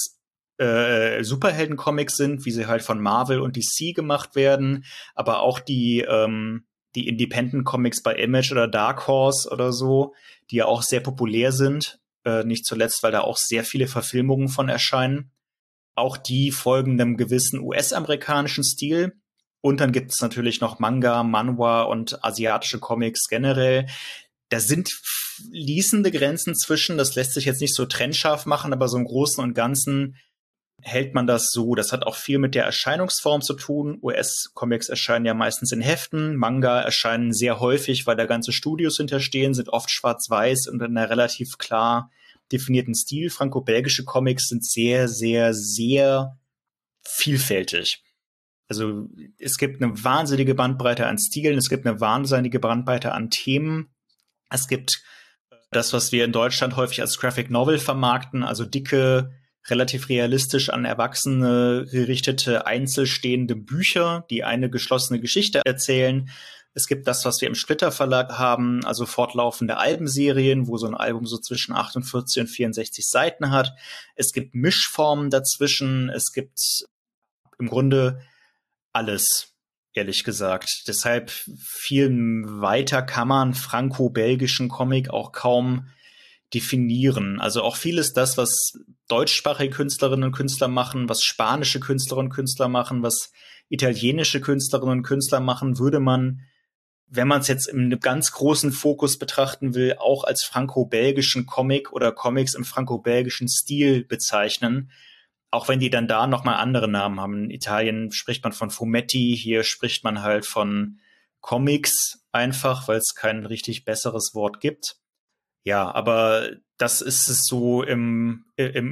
S1: Superhelden-Comics sind, wie sie halt von Marvel und DC gemacht werden, aber auch die Independent-Comics bei Image oder Dark Horse oder so, die ja auch sehr populär sind, nicht zuletzt, weil da auch sehr viele Verfilmungen von erscheinen. Auch die folgen einem gewissen US-amerikanischen Stil. Und dann gibt es natürlich noch Manga, Manhwa und asiatische Comics generell. Da sind fließende Grenzen zwischen, das lässt sich jetzt nicht so trennscharf machen, aber so im Großen und Ganzen hält man das so. Das hat auch viel mit der Erscheinungsform zu tun. US-Comics erscheinen ja meistens in Heften. Manga erscheinen sehr häufig, weil da ganze Studios hinterstehen, sind oft schwarz-weiß und in einer relativ klar definierten Stil. Franco-belgische Comics sind sehr, sehr, sehr vielfältig. Also es gibt eine wahnsinnige Bandbreite an Stilen, es gibt eine wahnsinnige Bandbreite an Themen. Es gibt das, was wir in Deutschland häufig als Graphic Novel vermarkten, also dicke, relativ realistisch an Erwachsene gerichtete, einzelstehende Bücher, die eine geschlossene Geschichte erzählen. Es gibt das, was wir im Splitter Verlag haben, also fortlaufende Albenserien, wo so ein Album so zwischen 48 und 64 Seiten hat. Es gibt Mischformen dazwischen. Es gibt im Grunde alles, ehrlich gesagt. Deshalb viel weiter kann man franco-belgischen Comic auch kaum definieren. Also auch vieles das, was deutschsprachige Künstlerinnen und Künstler machen, was spanische Künstlerinnen und Künstler machen, was italienische Künstlerinnen und Künstler machen, würde man, wenn man es jetzt im ganz großen Fokus betrachten will, auch als franco-belgischen Comic oder Comics im franco-belgischen Stil bezeichnen. Auch wenn die dann da nochmal andere Namen haben. In Italien spricht man von Fumetti, hier spricht man halt von Comics einfach, weil es kein richtig besseres Wort gibt. Ja, aber das ist es so im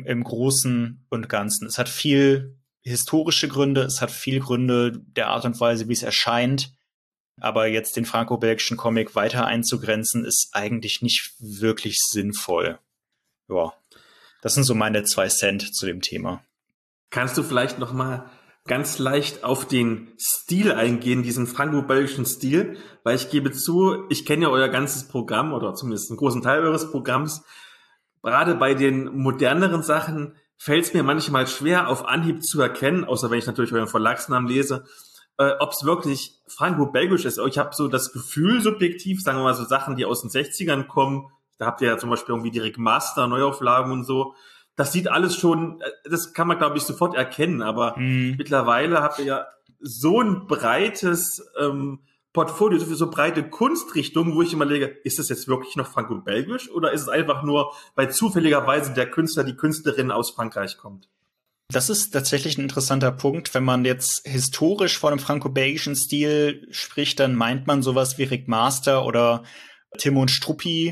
S1: Großen und Ganzen. Es hat viel historische Gründe, es hat viel Gründe der Art und Weise, wie es erscheint. Aber jetzt den franco-belgischen Comic weiter einzugrenzen, ist eigentlich nicht wirklich sinnvoll. Ja, das sind so meine 2 Cent zu dem Thema.
S2: Kannst du vielleicht noch mal ganz leicht auf den Stil eingehen, diesen franco-belgischen Stil? Weil ich gebe zu, ich kenne ja euer ganzes Programm oder zumindest einen großen Teil eures Programms. Gerade bei den moderneren Sachen fällt es mir manchmal schwer, auf Anhieb zu erkennen, außer wenn ich natürlich euren Verlagsnamen lese, ob es wirklich franco-belgisch ist. Ich habe so das Gefühl, subjektiv, sagen wir mal so Sachen, die aus den 60ern kommen, da habt ihr ja zum Beispiel irgendwie direkt Master, Neuauflagen und so. Das sieht alles schon, das kann man, glaube ich, sofort erkennen, aber mittlerweile habt ihr ja so ein breites Portfolio, so breite Kunstrichtungen, wo ich immer lege, ist das jetzt wirklich noch franco-belgisch oder ist es einfach nur, weil zufälligerweise der Künstler, die Künstlerin aus Frankreich kommt?
S1: Das ist tatsächlich ein interessanter Punkt. Wenn man jetzt historisch von einem franco-belgischen Stil spricht, dann meint man sowas wie Rick Master oder Timon Struppi,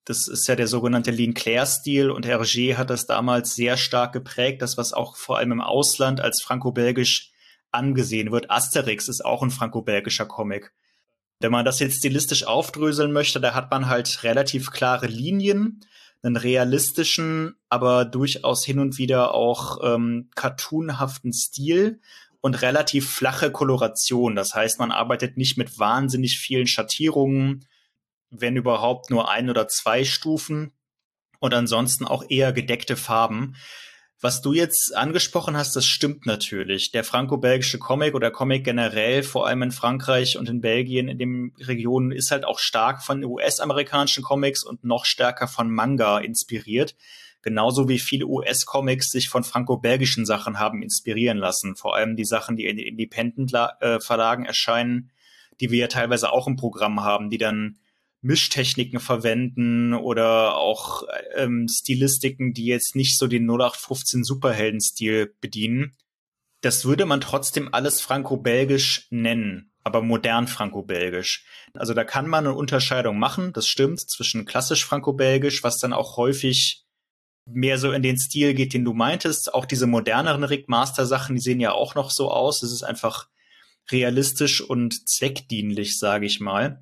S1: Das ist ja der sogenannte Linclair-Stil und Hergé hat das damals sehr stark geprägt, das was auch vor allem im Ausland als franco-belgisch angesehen wird. Asterix ist auch ein franco-belgischer Comic. Wenn man das jetzt stilistisch aufdröseln möchte, da hat man halt relativ klare Linien, einen realistischen, aber durchaus hin und wieder auch cartoonhaften Stil und relativ flache Koloration. Das heißt, man arbeitet nicht mit wahnsinnig vielen Schattierungen, wenn überhaupt nur 1 oder 2 Stufen und ansonsten auch eher gedeckte Farben. Was du jetzt angesprochen hast, das stimmt natürlich. Der franco-belgische Comic oder Comic generell, vor allem in Frankreich und in Belgien, in den Regionen, ist halt auch stark von US-amerikanischen Comics und noch stärker von Manga inspiriert. Genauso wie viele US-Comics sich von franco-belgischen Sachen haben inspirieren lassen. Vor allem die Sachen, die in Independent-Verlagen erscheinen, die wir ja teilweise auch im Programm haben, die dann Mischtechniken verwenden oder auch Stilistiken, die jetzt nicht so den 0815 Superhelden-Stil bedienen. Das würde man trotzdem alles franco-belgisch nennen, aber modern franco-belgisch. Also da kann man eine Unterscheidung machen, das stimmt, zwischen klassisch franco-belgisch, was dann auch häufig mehr so in den Stil geht, den du meintest. Auch diese moderneren Rick-Master-Sachen, die sehen ja auch noch so aus. Es ist einfach realistisch und zweckdienlich, sage ich mal.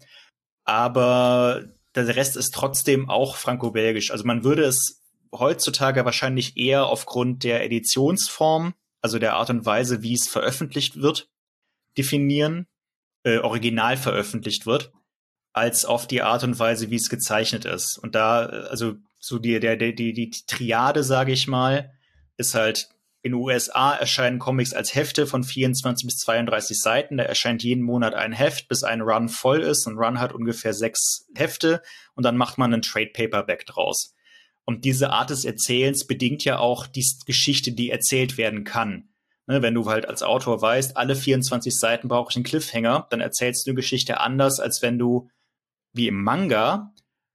S1: Aber der Rest ist trotzdem auch franco-belgisch. Also man würde es heutzutage wahrscheinlich eher aufgrund der Editionsform, also der Art und Weise, wie es veröffentlicht wird, definieren, original veröffentlicht wird, als auf die Art und Weise, wie es gezeichnet ist. Und da, also so die Triade, sage ich mal, ist halt, in den USA erscheinen Comics als Hefte von 24 bis 32 Seiten. Da erscheint jeden Monat ein Heft, bis ein Run voll ist. Ein Run hat ungefähr 6 Hefte und dann macht man einen Trade Paperback draus. Und diese Art des Erzählens bedingt ja auch die Geschichte, die erzählt werden kann. Ne, wenn du halt als Autor weißt, alle 24 Seiten brauche ich einen Cliffhanger, dann erzählst du eine Geschichte anders, als wenn du, wie im Manga,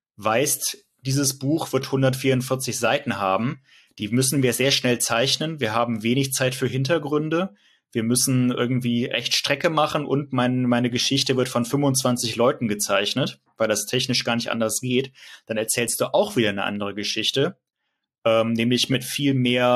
S1: weißt, dieses Buch wird 144 Seiten haben. Die müssen wir sehr schnell zeichnen. Wir haben wenig Zeit für Hintergründe. Wir müssen irgendwie echt Strecke machen und meine Geschichte wird von 25 Leuten gezeichnet, weil das technisch gar nicht anders geht. Dann erzählst du auch wieder eine andere Geschichte, nämlich mit viel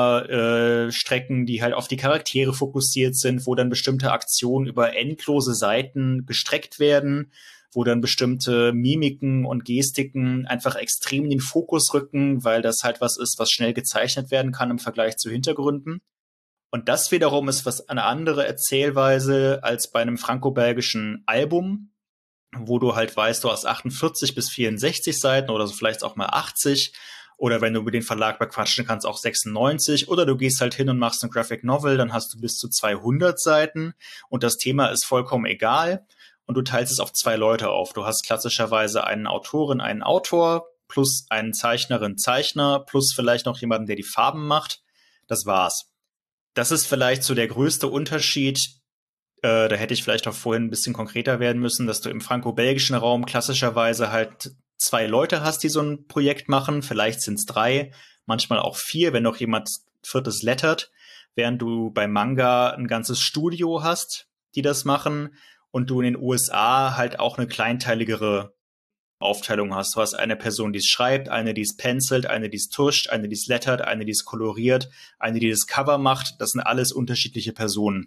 S1: mehr Strecken, die halt auf die Charaktere fokussiert sind, wo dann bestimmte Aktionen über endlose Seiten gestreckt werden, wo dann bestimmte Mimiken und Gestiken einfach extrem in den Fokus rücken, weil das halt was ist, was schnell gezeichnet werden kann im Vergleich zu Hintergründen. Und das wiederum ist was eine andere Erzählweise als bei einem franco-belgischen Album, wo du halt weißt, du hast 48 bis 64 Seiten oder so vielleicht auch mal 80. Oder wenn du über den Verlag bequatschen kannst, auch 96. Oder du gehst halt hin und machst ein Graphic Novel, dann hast du bis zu 200 Seiten und das Thema ist vollkommen egal. Und du teilst es auf 2 Leute auf. Du hast klassischerweise einen Autorin, einen Autor, plus einen Zeichnerin, Zeichner, plus vielleicht noch jemanden, der die Farben macht. Das war's. Das ist vielleicht so der größte Unterschied. Da hätte ich vielleicht auch vorhin ein bisschen konkreter werden müssen, dass du im franco-belgischen Raum klassischerweise halt 2 Leute hast, die so ein Projekt machen. Vielleicht sind es 3, manchmal auch 4, wenn noch jemand 4. lettert. Während du bei Manga ein ganzes Studio hast, die das machen. Und du in den USA halt auch eine kleinteiligere Aufteilung hast. Du hast eine Person, die es schreibt, eine, die es pencelt, eine, die es tuscht, eine, die es lettert, eine, die es koloriert, eine, die das Cover macht. Das sind alles unterschiedliche Personen.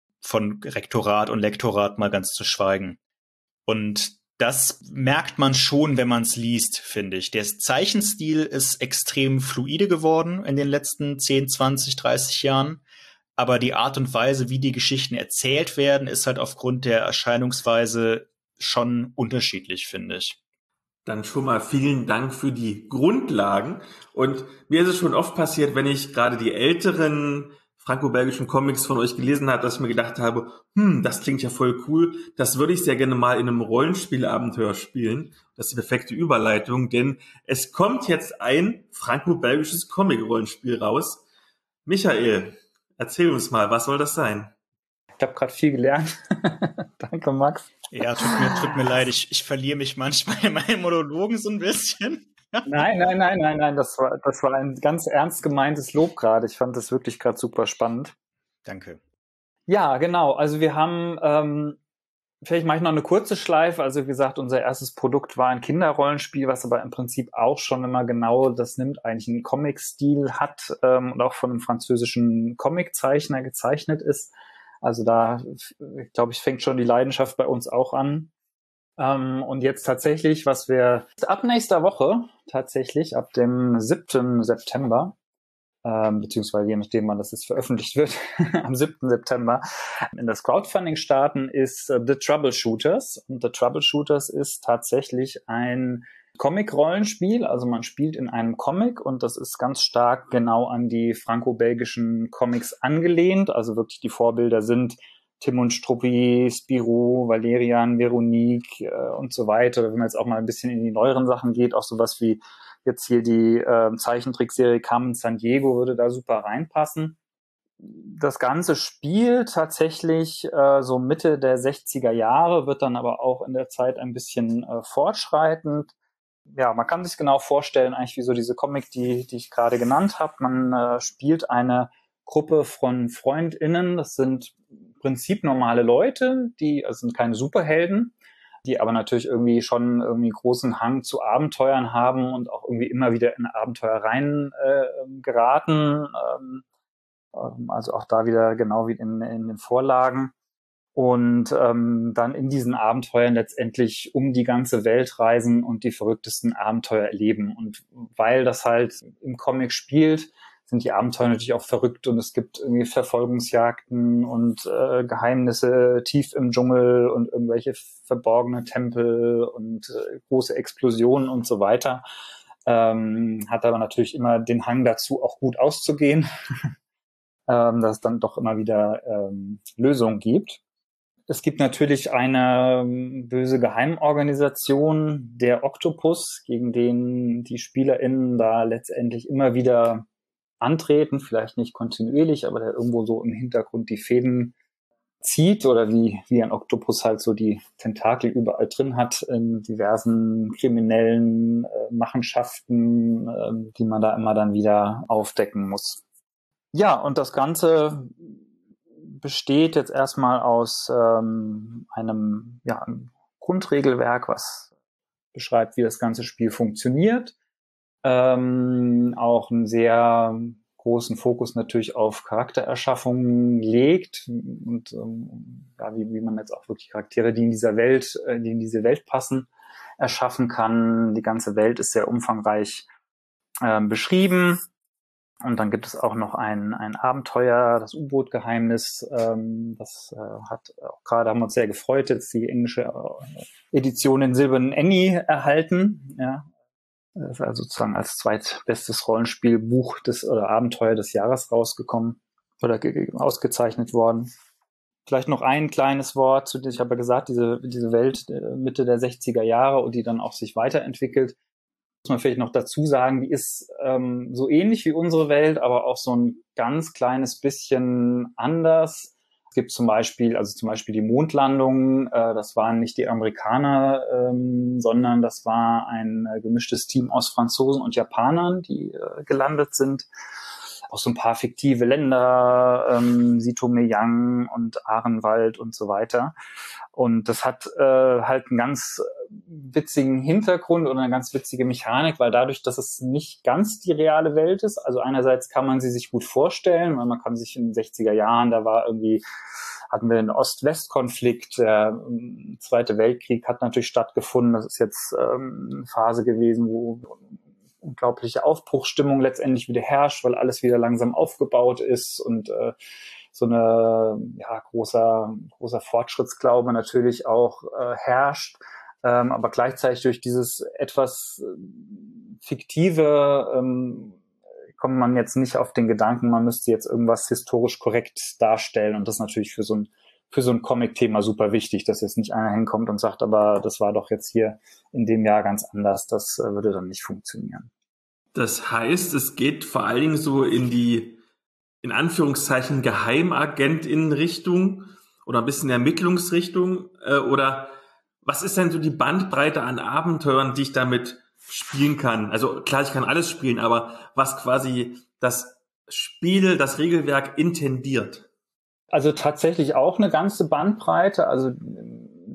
S1: Von Rektorat und Lektorat mal ganz zu schweigen. Und das merkt man schon, wenn man es liest, finde ich. Der Zeichenstil ist extrem fluide geworden in den letzten 10, 20, 30 Jahren. Aber die Art und Weise, wie die Geschichten erzählt werden, ist halt aufgrund der Erscheinungsweise schon unterschiedlich, finde ich.
S2: Dann schon mal vielen Dank für die Grundlagen. Und mir ist es schon oft passiert, wenn ich gerade die älteren franco-belgischen Comics von euch gelesen habe, dass ich mir gedacht habe, das klingt ja voll cool, das würde ich sehr gerne mal in einem Rollenspielabenteuer spielen. Das ist die perfekte Überleitung, denn es kommt jetzt ein franco-belgisches Comic-Rollenspiel raus. Michael, erzähl uns mal, was soll das sein?
S3: Ich habe gerade viel gelernt. Danke, Max.
S1: Ja, tut mir leid, ich verliere mich manchmal in meinen Monologen so ein bisschen.
S3: Nein. Das war ein ganz ernst gemeintes Lob gerade. Ich fand das wirklich gerade super spannend.
S1: Danke.
S3: Ja, genau. Also wir haben Vielleicht mache ich noch eine kurze Schleife. Also wie gesagt, unser erstes Produkt war ein Kinderrollenspiel, was aber im Prinzip auch schon immer genau das nimmt, eigentlich einen Comic-Stil hat und auch von einem französischen Comiczeichner gezeichnet ist. Also da, glaube ich, fängt schon die Leidenschaft bei uns auch an. Und jetzt tatsächlich, was wir ab nächster Woche tatsächlich, ab dem 7. September, beziehungsweise je nachdem, wann das jetzt veröffentlicht wird, am 7. September in das Crowdfunding starten, ist The Troubleshooters. Und The Troubleshooters ist tatsächlich ein Comic-Rollenspiel. Also man spielt in einem Comic und das ist ganz stark genau an die franco-belgischen Comics angelehnt. Also wirklich die Vorbilder sind Tim und Struppi, Spirou, Valerian, Veronique und so weiter. Wenn man jetzt auch mal ein bisschen in die neueren Sachen geht, auch sowas wie jetzt hier die Zeichentrickserie Carmen Sandiego würde da super reinpassen. Das ganze Spiel tatsächlich so Mitte der 60er Jahre, wird dann aber auch in der Zeit ein bisschen fortschreitend. Ja, man kann sich genau vorstellen, eigentlich wie so diese Comic, die ich gerade genannt habe. Man spielt eine Gruppe von FreundInnen, das sind im Prinzip normale Leute, also sind keine Superhelden, die aber natürlich irgendwie schon irgendwie großen Hang zu Abenteuern haben und auch irgendwie immer wieder in Abenteuer rein geraten. Also auch da wieder genau wie in den Vorlagen. Und dann in diesen Abenteuern letztendlich um die ganze Welt reisen und die verrücktesten Abenteuer erleben. Und weil das halt im Comic spielt, sind die Abenteuer natürlich auch verrückt und es gibt irgendwie Verfolgungsjagden und Geheimnisse tief im Dschungel und irgendwelche verborgene Tempel und große Explosionen und so weiter. Hat aber natürlich immer den Hang dazu, auch gut auszugehen, dass es dann doch immer wieder Lösungen gibt. Es gibt natürlich eine böse Geheimorganisation, der Oktopus, gegen den die SpielerInnen da letztendlich immer wieder antreten, vielleicht nicht kontinuierlich, aber der irgendwo so im Hintergrund die Fäden zieht oder wie ein Oktopus halt so die Tentakel überall drin hat in diversen kriminellen Machenschaften, die man da immer dann wieder aufdecken muss. Ja, und das Ganze besteht jetzt erstmal aus einem Grundregelwerk, was beschreibt, wie das ganze Spiel funktioniert. Auch einen sehr großen Fokus natürlich auf Charaktererschaffung legt und wie man jetzt auch wirklich Charaktere, die in diese Welt passen, erschaffen kann. Die ganze Welt ist sehr umfangreich beschrieben. Und dann gibt es auch noch ein Abenteuer, das U-Boot-Geheimnis. Das hat auch gerade, haben wir uns sehr gefreut, jetzt die englische Edition in silbernen Emmy erhalten. Ja. Das ist also sozusagen als zweitbestes Rollenspielbuch oder Abenteuer des Jahres rausgekommen oder ausgezeichnet worden. Vielleicht noch ein kleines Wort zu dem, ich habe ja gesagt, diese Welt Mitte der 60er Jahre und die dann auch sich weiterentwickelt. Muss man vielleicht noch dazu sagen, die ist so ähnlich wie unsere Welt, aber auch so ein ganz kleines bisschen anders. Es gibt zum Beispiel die Mondlandung, das waren nicht die Amerikaner, sondern das war ein gemischtes Team aus Franzosen und Japanern, die gelandet sind. Auch so ein paar fiktive Länder, Sitomeyang und Ahrenwald und so weiter. Und das hat halt einen ganz witzigen Hintergrund oder eine ganz witzige Mechanik, weil dadurch, dass es nicht ganz die reale Welt ist, also einerseits kann man sie sich gut vorstellen, weil man kann sich in den 60er Jahren, hatten wir den Ost-West-Konflikt, der Zweite Weltkrieg hat natürlich stattgefunden, das ist jetzt eine Phase gewesen, wo unglaubliche Aufbruchsstimmung letztendlich wieder herrscht, weil alles wieder langsam aufgebaut ist und so eine großer Fortschrittsglaube natürlich auch herrscht, aber gleichzeitig durch dieses etwas fiktive kommt man jetzt nicht auf den Gedanken, man müsste jetzt irgendwas historisch korrekt darstellen und das ist natürlich für so ein Comic-Thema super wichtig, dass jetzt nicht einer hinkommt und sagt, aber das war doch jetzt hier in dem Jahr ganz anders, das würde dann nicht funktionieren.
S2: Das heißt, es geht vor allen Dingen so in die, in Anführungszeichen, GeheimagentInnen-Richtung oder ein bisschen Ermittlungsrichtung, oder was ist denn so die Bandbreite an Abenteuern, die ich damit spielen kann? Also klar, ich kann alles spielen, aber was quasi das Spiel, das Regelwerk intendiert?
S3: Also tatsächlich auch eine ganze Bandbreite. Also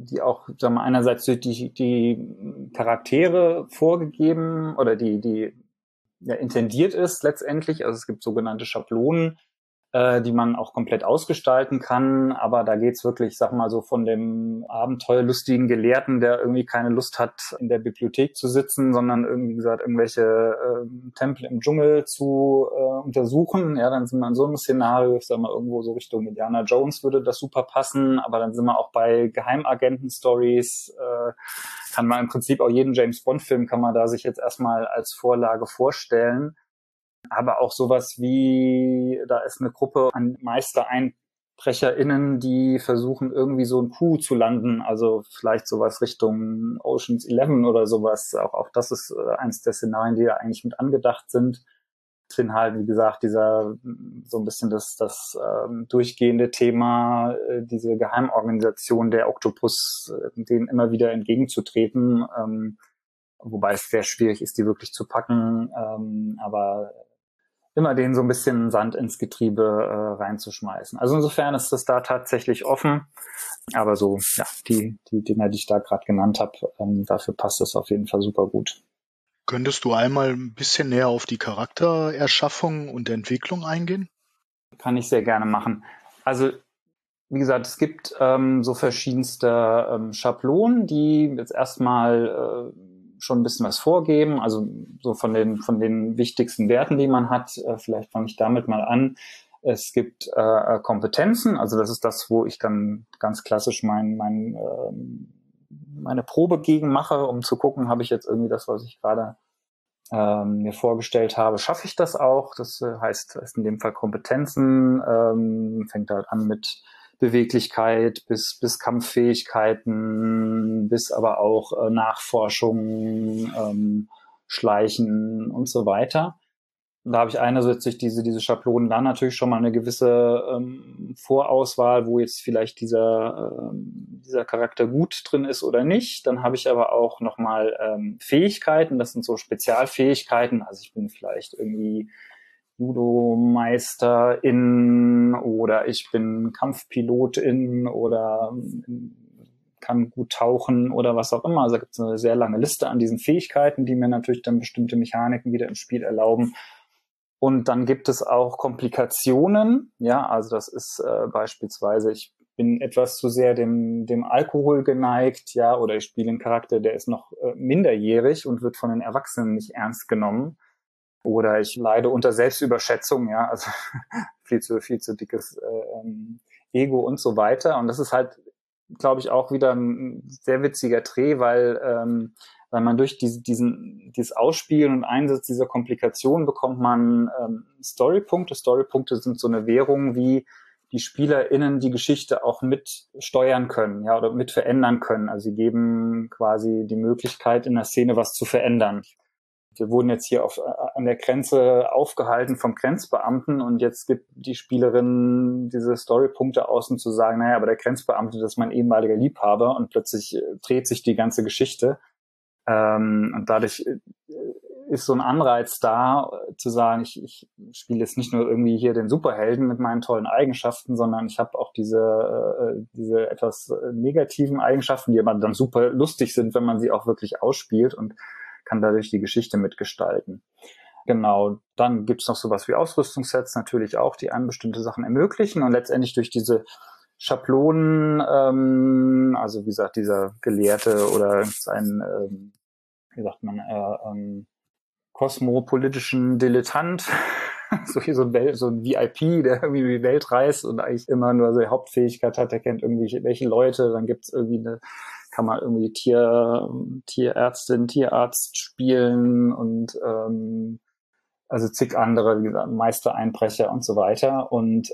S3: die auch, sagen wir, einerseits durch die Charaktere vorgegeben oder die ja, intendiert ist letztendlich. Also es gibt sogenannte Schablonen, die man auch komplett ausgestalten kann. Aber da geht's wirklich, sag mal so, von dem abenteuerlustigen Gelehrten, der irgendwie keine Lust hat, in der Bibliothek zu sitzen, sondern irgendwie, wie gesagt, irgendwelche Tempel im Dschungel zu untersuchen. Ja, dann sind wir in so einem Szenario, ich sag mal, irgendwo so Richtung Indiana Jones würde das super passen. Aber dann sind wir auch bei Geheimagenten-Stories. Kann man im Prinzip auch jeden James-Bond-Film kann man da sich jetzt erstmal als Vorlage vorstellen. Aber auch sowas wie, da ist eine Gruppe an MeistereinbrecherInnen, die versuchen irgendwie so ein Coup zu landen, also vielleicht sowas Richtung Ocean's 11 oder sowas. Auch das ist eins der Szenarien, die da eigentlich mit angedacht sind. Drin halt, wie gesagt, dieser so ein bisschen das durchgehende Thema, diese Geheimorganisation der Oktopus, denen immer wieder entgegenzutreten, wobei es sehr schwierig ist, die wirklich zu packen, aber immer denen so ein bisschen Sand ins Getriebe reinzuschmeißen. Also insofern ist das da tatsächlich offen. Aber so, ja, die Dinger, die ich da gerade genannt habe, dafür passt das auf jeden Fall super gut.
S4: Könntest du einmal ein bisschen näher auf die Charaktererschaffung und Entwicklung eingehen?
S3: Kann ich sehr gerne machen. Also, wie gesagt, es gibt so verschiedenste Schablonen, die jetzt erstmal schon ein bisschen was vorgeben, also so von den wichtigsten Werten, die man hat. Vielleicht fange ich damit mal an. Es gibt Kompetenzen, also das ist das, wo ich dann ganz klassisch meine Probe gegen mache, um zu gucken, habe ich jetzt irgendwie das, was ich gerade mir vorgestellt habe, schaffe ich das auch? Das heißt in dem Fall Kompetenzen, fängt halt an mit Beweglichkeit bis Kampffähigkeiten, bis aber auch Nachforschung, Schleichen und so weiter. Und da habe ich einerseits durch diese Schablonen dann natürlich schon mal eine gewisse Vorauswahl, wo jetzt vielleicht dieser Charakter gut drin ist oder nicht. Dann habe ich aber auch nochmal Fähigkeiten, das sind so Spezialfähigkeiten. Also ich bin vielleicht irgendwie Judo-Meisterin oder ich bin Kampfpilotin oder kann gut tauchen oder was auch immer. Also da gibt es eine sehr lange Liste an diesen Fähigkeiten, die mir natürlich dann bestimmte Mechaniken wieder im Spiel erlauben. Und dann gibt es auch Komplikationen. Ja, also das ist beispielsweise, ich bin etwas zu sehr dem Alkohol geneigt, ja, oder ich spiele einen Charakter, der ist noch minderjährig und wird von den Erwachsenen nicht ernst genommen. Oder ich leide unter Selbstüberschätzung, ja, also viel zu dickes Ego und so weiter. Und das ist halt, glaube ich, auch wieder ein sehr witziger Dreh, weil man durch dieses Ausspielen und Einsatz dieser Komplikation bekommt man Storypunkte. Storypunkte sind so eine Währung, wie die SpielerInnen die Geschichte auch mit steuern können, ja, oder mit verändern können. Also sie geben quasi die Möglichkeit, in der Szene was zu verändern. Wir wurden jetzt hier an der Grenze aufgehalten vom Grenzbeamten und jetzt gibt die Spielerin diese Storypunkte aus, um zu sagen, naja, aber der Grenzbeamte, das ist mein ehemaliger Liebhaber und plötzlich dreht sich die ganze Geschichte. Und dadurch ist so ein Anreiz da, zu sagen, ich spiele jetzt nicht nur irgendwie hier den Superhelden mit meinen tollen Eigenschaften, sondern ich habe auch diese etwas negativen Eigenschaften, die aber dann super lustig sind, wenn man sie auch wirklich ausspielt und kann dadurch die Geschichte mitgestalten. Genau, dann gibt's noch sowas wie Ausrüstungssets natürlich auch, die einem bestimmte Sachen ermöglichen und letztendlich durch diese Schablonen, also wie gesagt, dieser Gelehrte oder sein, wie sagt man, kosmopolitischen Dilettant, so ein VIP, der irgendwie die Welt reist und eigentlich immer nur so die Hauptfähigkeit hat, der kennt irgendwie welche Leute, dann gibt's irgendwie kann man irgendwie Tierärztin, Tierarzt spielen und also zig andere, wie gesagt, Meistereinbrecher und so weiter. Und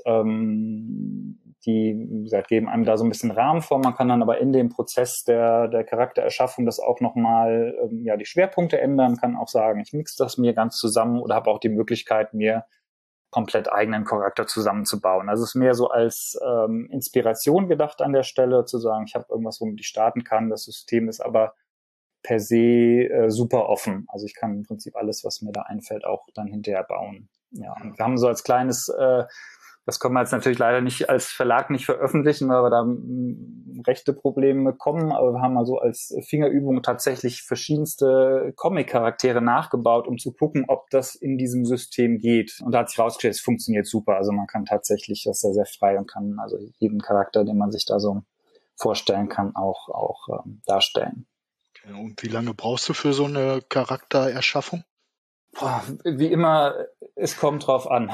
S3: die, wie gesagt, geben einem da so ein bisschen Rahmen vor. Man kann dann aber in dem Prozess der Charaktererschaffung das auch nochmal, die Schwerpunkte ändern, kann auch sagen, ich mixe das mir ganz zusammen oder habe auch die Möglichkeit, mir komplett eigenen Charakter zusammenzubauen. Also es ist mehr so als Inspiration gedacht an der Stelle, zu sagen, ich habe irgendwas, womit ich starten kann. Das System ist aber per se super offen. Also ich kann im Prinzip alles, was mir da einfällt, auch dann hinterher bauen. Ja, und wir haben so als kleines Das können wir jetzt natürlich leider nicht als Verlag nicht veröffentlichen, weil wir da rechte Probleme bekommen. Aber wir haben mal so als Fingerübung tatsächlich verschiedenste Comic-Charaktere nachgebaut, um zu gucken, ob das in diesem System geht. Und da hat sich rausgestellt, es funktioniert super. Also man kann tatsächlich, das ist sehr, sehr frei und kann also jeden Charakter, den man sich da so vorstellen kann, auch darstellen.
S4: Okay, und wie lange brauchst du für so eine Charaktererschaffung?
S3: Boah, wie immer, es kommt drauf an.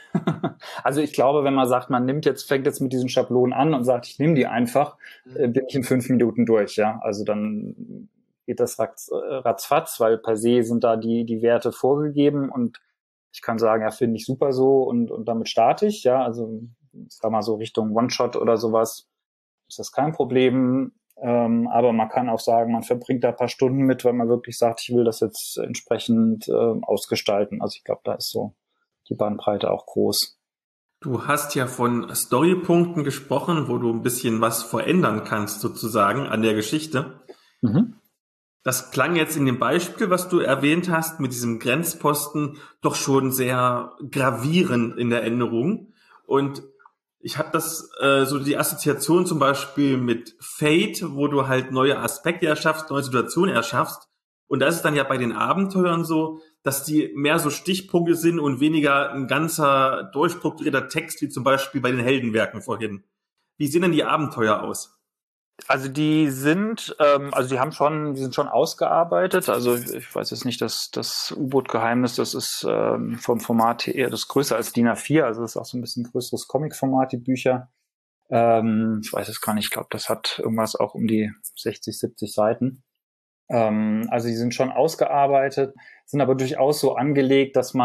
S3: Also ich glaube, wenn man sagt, fängt jetzt mit diesen Schablonen an und sagt, ich nehme die einfach, bin ich in 5 Minuten durch, ja. Also dann geht das ratzfatz, weil per se sind da die Werte vorgegeben und ich kann sagen, ja, finde ich super so und damit starte ich, ja. Also ich sag mal so Richtung One-Shot oder sowas, ist das kein Problem. Aber man kann auch sagen, man verbringt da ein paar Stunden mit, weil man wirklich sagt, ich will das jetzt entsprechend ausgestalten. Also ich glaube, da ist so die Bandbreite auch groß.
S2: Du hast ja von Storypunkten gesprochen, wo du ein bisschen was verändern kannst sozusagen an der Geschichte.
S3: Mhm.
S2: Das klang jetzt in dem Beispiel, was du erwähnt hast, mit diesem Grenzposten doch schon sehr gravierend in der Änderung. Und ich habe das so die Assoziation zum Beispiel mit Fate, wo du halt neue Aspekte erschaffst, neue Situationen erschaffst. Und da ist es dann ja bei den Abenteuern so, dass die mehr so Stichpunkte sind und weniger ein ganzer durchstrukturierter Text, wie zum Beispiel bei den Heldenwerken vorhin. Wie sehen denn die Abenteuer aus?
S3: Also die sind schon ausgearbeitet. Also ich weiß jetzt nicht, dass das U-Boot-Geheimnis, das ist vom Format eher das größer als DIN A4, also das ist auch so ein bisschen größeres Comic-Format, die Bücher. Ich weiß es gar nicht, ich glaube, das hat irgendwas auch um die 60, 70 Seiten. Also die sind schon ausgearbeitet, sind aber durchaus so angelegt, dass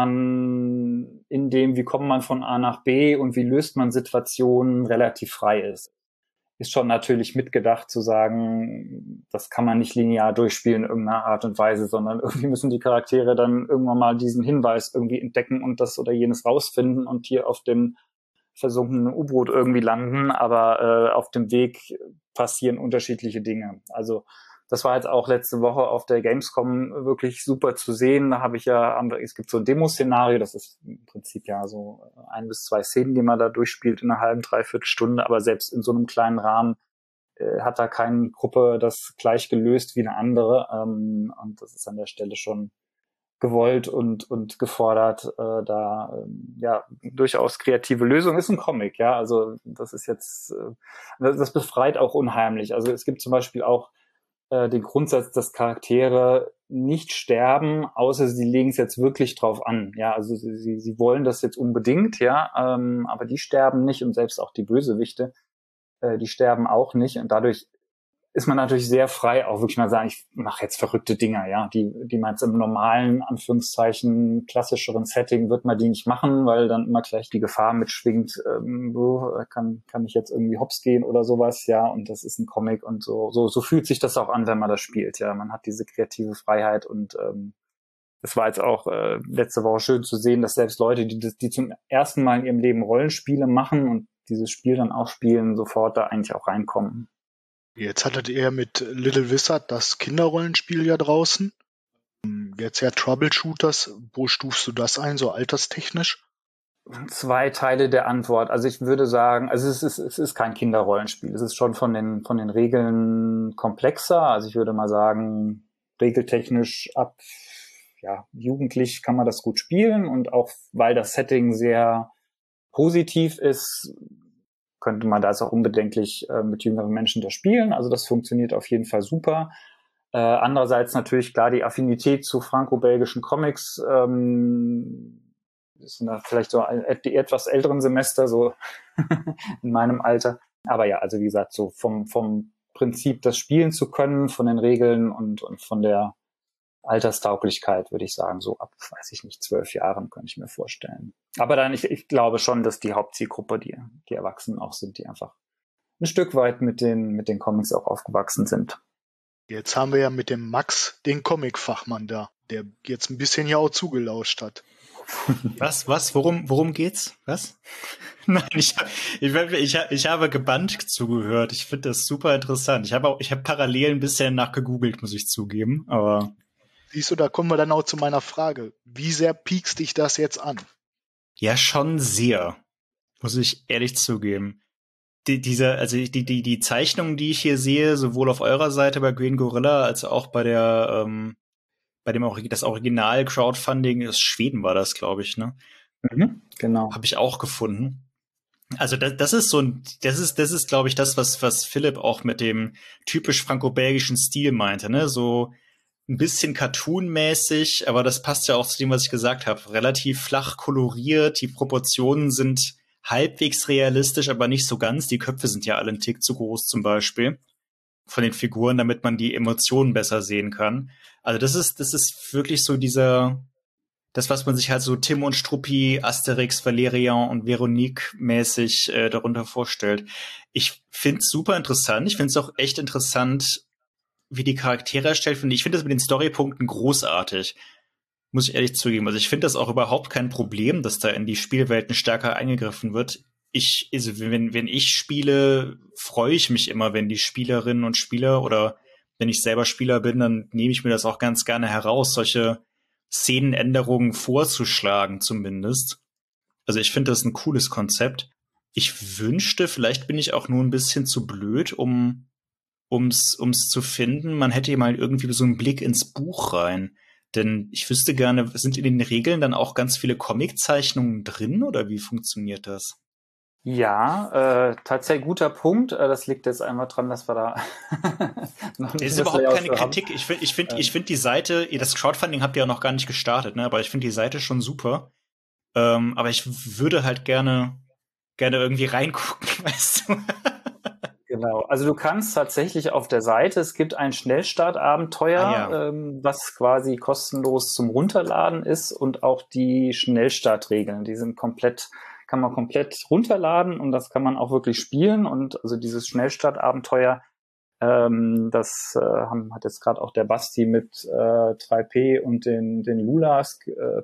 S3: man in dem, wie kommt man von A nach B und wie löst man Situationen, relativ frei ist. Ist schon natürlich mitgedacht zu sagen, das kann man nicht linear durchspielen in irgendeiner Art und Weise, sondern irgendwie müssen die Charaktere dann irgendwann mal diesen Hinweis irgendwie entdecken und das oder jenes rausfinden und hier auf dem versunkenen U-Boot irgendwie landen, aber auf dem Weg passieren unterschiedliche Dinge. Also das war jetzt auch letzte Woche auf der Gamescom wirklich super zu sehen. Da habe ich es gibt so ein Demo-Szenario, das ist im Prinzip ja so 1 bis 2 Szenen, die man da durchspielt in einer halben, dreiviertel Stunde, aber selbst in so einem kleinen Rahmen hat da keine Gruppe das gleich gelöst wie eine andere. Und das ist an der Stelle schon gewollt und gefordert, durchaus kreative Lösung ist ein Comic, ja, also das ist jetzt, das befreit auch unheimlich. Also es gibt zum Beispiel auch den Grundsatz, dass Charaktere nicht sterben, außer sie legen es jetzt wirklich drauf an. Ja, also sie wollen das jetzt unbedingt, ja, aber die sterben nicht und selbst auch die Bösewichte, die sterben auch nicht und dadurch ist man natürlich sehr frei, auch wirklich mal sagen, ich mache jetzt verrückte Dinger, ja, die man jetzt im normalen, Anführungszeichen, klassischeren Setting wird man die nicht machen, weil dann immer gleich die Gefahr mitschwingt, kann ich jetzt irgendwie hops gehen oder sowas, ja, und das ist ein Comic und so fühlt sich das auch an, wenn man das spielt, ja, man hat diese kreative Freiheit und es war jetzt auch letzte Woche schön zu sehen, dass selbst Leute, die zum ersten Mal in ihrem Leben Rollenspiele machen und dieses Spiel dann auch spielen, sofort da eigentlich auch reinkommen.
S4: Jetzt hattet ihr mit Little Wizard das Kinderrollenspiel ja draußen. Jetzt ja Troubleshooters. Wo stufst du das ein, so alterstechnisch?
S3: 2 Teile der Antwort. Also ich würde sagen, also es ist kein Kinderrollenspiel. Es ist schon von den Regeln komplexer. Also ich würde mal sagen, regeltechnisch ab jugendlich kann man das gut spielen und auch weil das Setting sehr positiv ist, könnte man da also auch unbedenklich mit jüngeren Menschen da spielen. Also das funktioniert auf jeden Fall super. Andererseits natürlich klar die Affinität zu franco-belgischen Comics ist vielleicht so die etwas älteren Semester, so in meinem Alter. Aber ja, also wie gesagt, so vom Prinzip, das spielen zu können, von den Regeln und von der Alterstauglichkeit, würde ich sagen, so ab, weiß ich nicht, 12 Jahren könnte ich mir vorstellen. Aber dann, ich glaube schon, dass die Hauptzielgruppe die Erwachsenen auch sind, die einfach ein Stück weit mit den Comics auch aufgewachsen sind.
S4: Jetzt haben wir ja mit dem Max den Comic-Fachmann da, der jetzt ein bisschen ja auch zugelauscht hat.
S1: Was? Worum geht's? Was? Nein, ich habe gebannt zugehört. Ich finde das super interessant. Ich habe parallel ein bisschen nachgegoogelt, muss ich zugeben, aber
S4: Siehst du, da kommen wir dann auch zu meiner Frage. Wie sehr piekst dich das jetzt an?
S1: ja, schon sehr. Muss ich ehrlich zugeben. Die Zeichnungen, die ich hier sehe, sowohl auf eurer Seite bei Green Gorilla als auch bei das Original Crowdfunding aus Schweden war das, glaube ich, ne?
S3: Genau.
S1: Habe ich auch gefunden. Also das ist das ist, glaube ich, das, was Philipp auch mit dem typisch franco-belgischen Stil meinte, ne? So ein bisschen cartoonmäßig, aber das passt ja auch zu dem, was ich gesagt habe. Relativ flach koloriert, die Proportionen sind halbwegs realistisch, aber nicht so ganz. Die Köpfe sind ja alle einen Tick zu groß zum Beispiel von den Figuren, damit man die Emotionen besser sehen kann. Also das ist wirklich so das, was man sich halt so Tim und Struppi, Asterix, Valerian und Veronique mäßig darunter vorstellt. Ich find's super interessant. Ich find's auch echt interessant, wie die Charaktere erstellt sind. Ich finde das mit den Storypunkten großartig. Muss ich ehrlich zugeben. Also ich finde das auch überhaupt kein Problem, dass da in die Spielwelten stärker eingegriffen wird. Also wenn ich spiele, freue ich mich immer, wenn die Spielerinnen und Spieler oder wenn ich selber Spieler bin, dann nehme ich mir das auch ganz gerne heraus, solche Szenenänderungen vorzuschlagen zumindest. Also ich finde das ein cooles Konzept. Ich wünschte, vielleicht bin ich auch nur ein bisschen zu blöd, um's zu finden. Man hätte mal irgendwie so einen Blick ins Buch rein. Denn ich wüsste gerne, sind in den Regeln dann auch ganz viele Comiczeichnungen drin oder wie funktioniert das?
S3: Ja, tatsächlich guter Punkt. Das liegt jetzt einmal dran, dass wir da noch nicht
S1: Es ist
S3: das
S1: überhaupt
S3: Layout
S1: keine
S3: für haben.
S1: Kritik. Ich find die Seite, das Crowdfunding habt ihr ja noch gar nicht gestartet, ne? Aber ich finde die Seite schon super. Aber ich würde halt gerne irgendwie reingucken, weißt du?
S3: Genau. Also du kannst tatsächlich auf der Seite, es gibt ein Schnellstartabenteuer,
S1: Ja.
S3: was quasi kostenlos zum Runterladen ist und auch die Schnellstartregeln, die sind kann man komplett runterladen und das kann man auch wirklich spielen und also dieses Schnellstartabenteuer, hat jetzt gerade auch der Basti mit 3P und den Lulas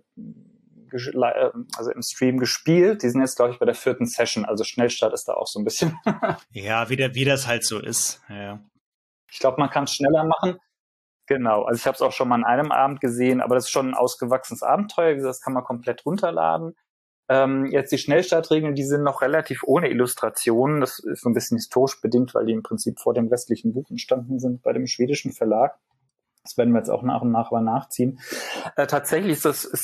S3: also im Stream gespielt. Die sind jetzt, glaube ich, bei der 4. Session. Also Schnellstart ist da auch so ein bisschen.
S1: Ja, wie das halt so ist. Ja.
S3: Ich glaube, man kann es schneller machen. Genau. Also ich habe es auch schon mal an einem Abend gesehen, aber das ist schon ein ausgewachsenes Abenteuer. Das kann man komplett runterladen. Jetzt die Schnellstartregeln, die sind noch relativ ohne Illustrationen. Das ist so ein bisschen historisch bedingt, weil die im Prinzip vor dem restlichen Buch entstanden sind bei dem schwedischen Verlag. Das werden wir jetzt auch nach und nach aber nachziehen. Tatsächlich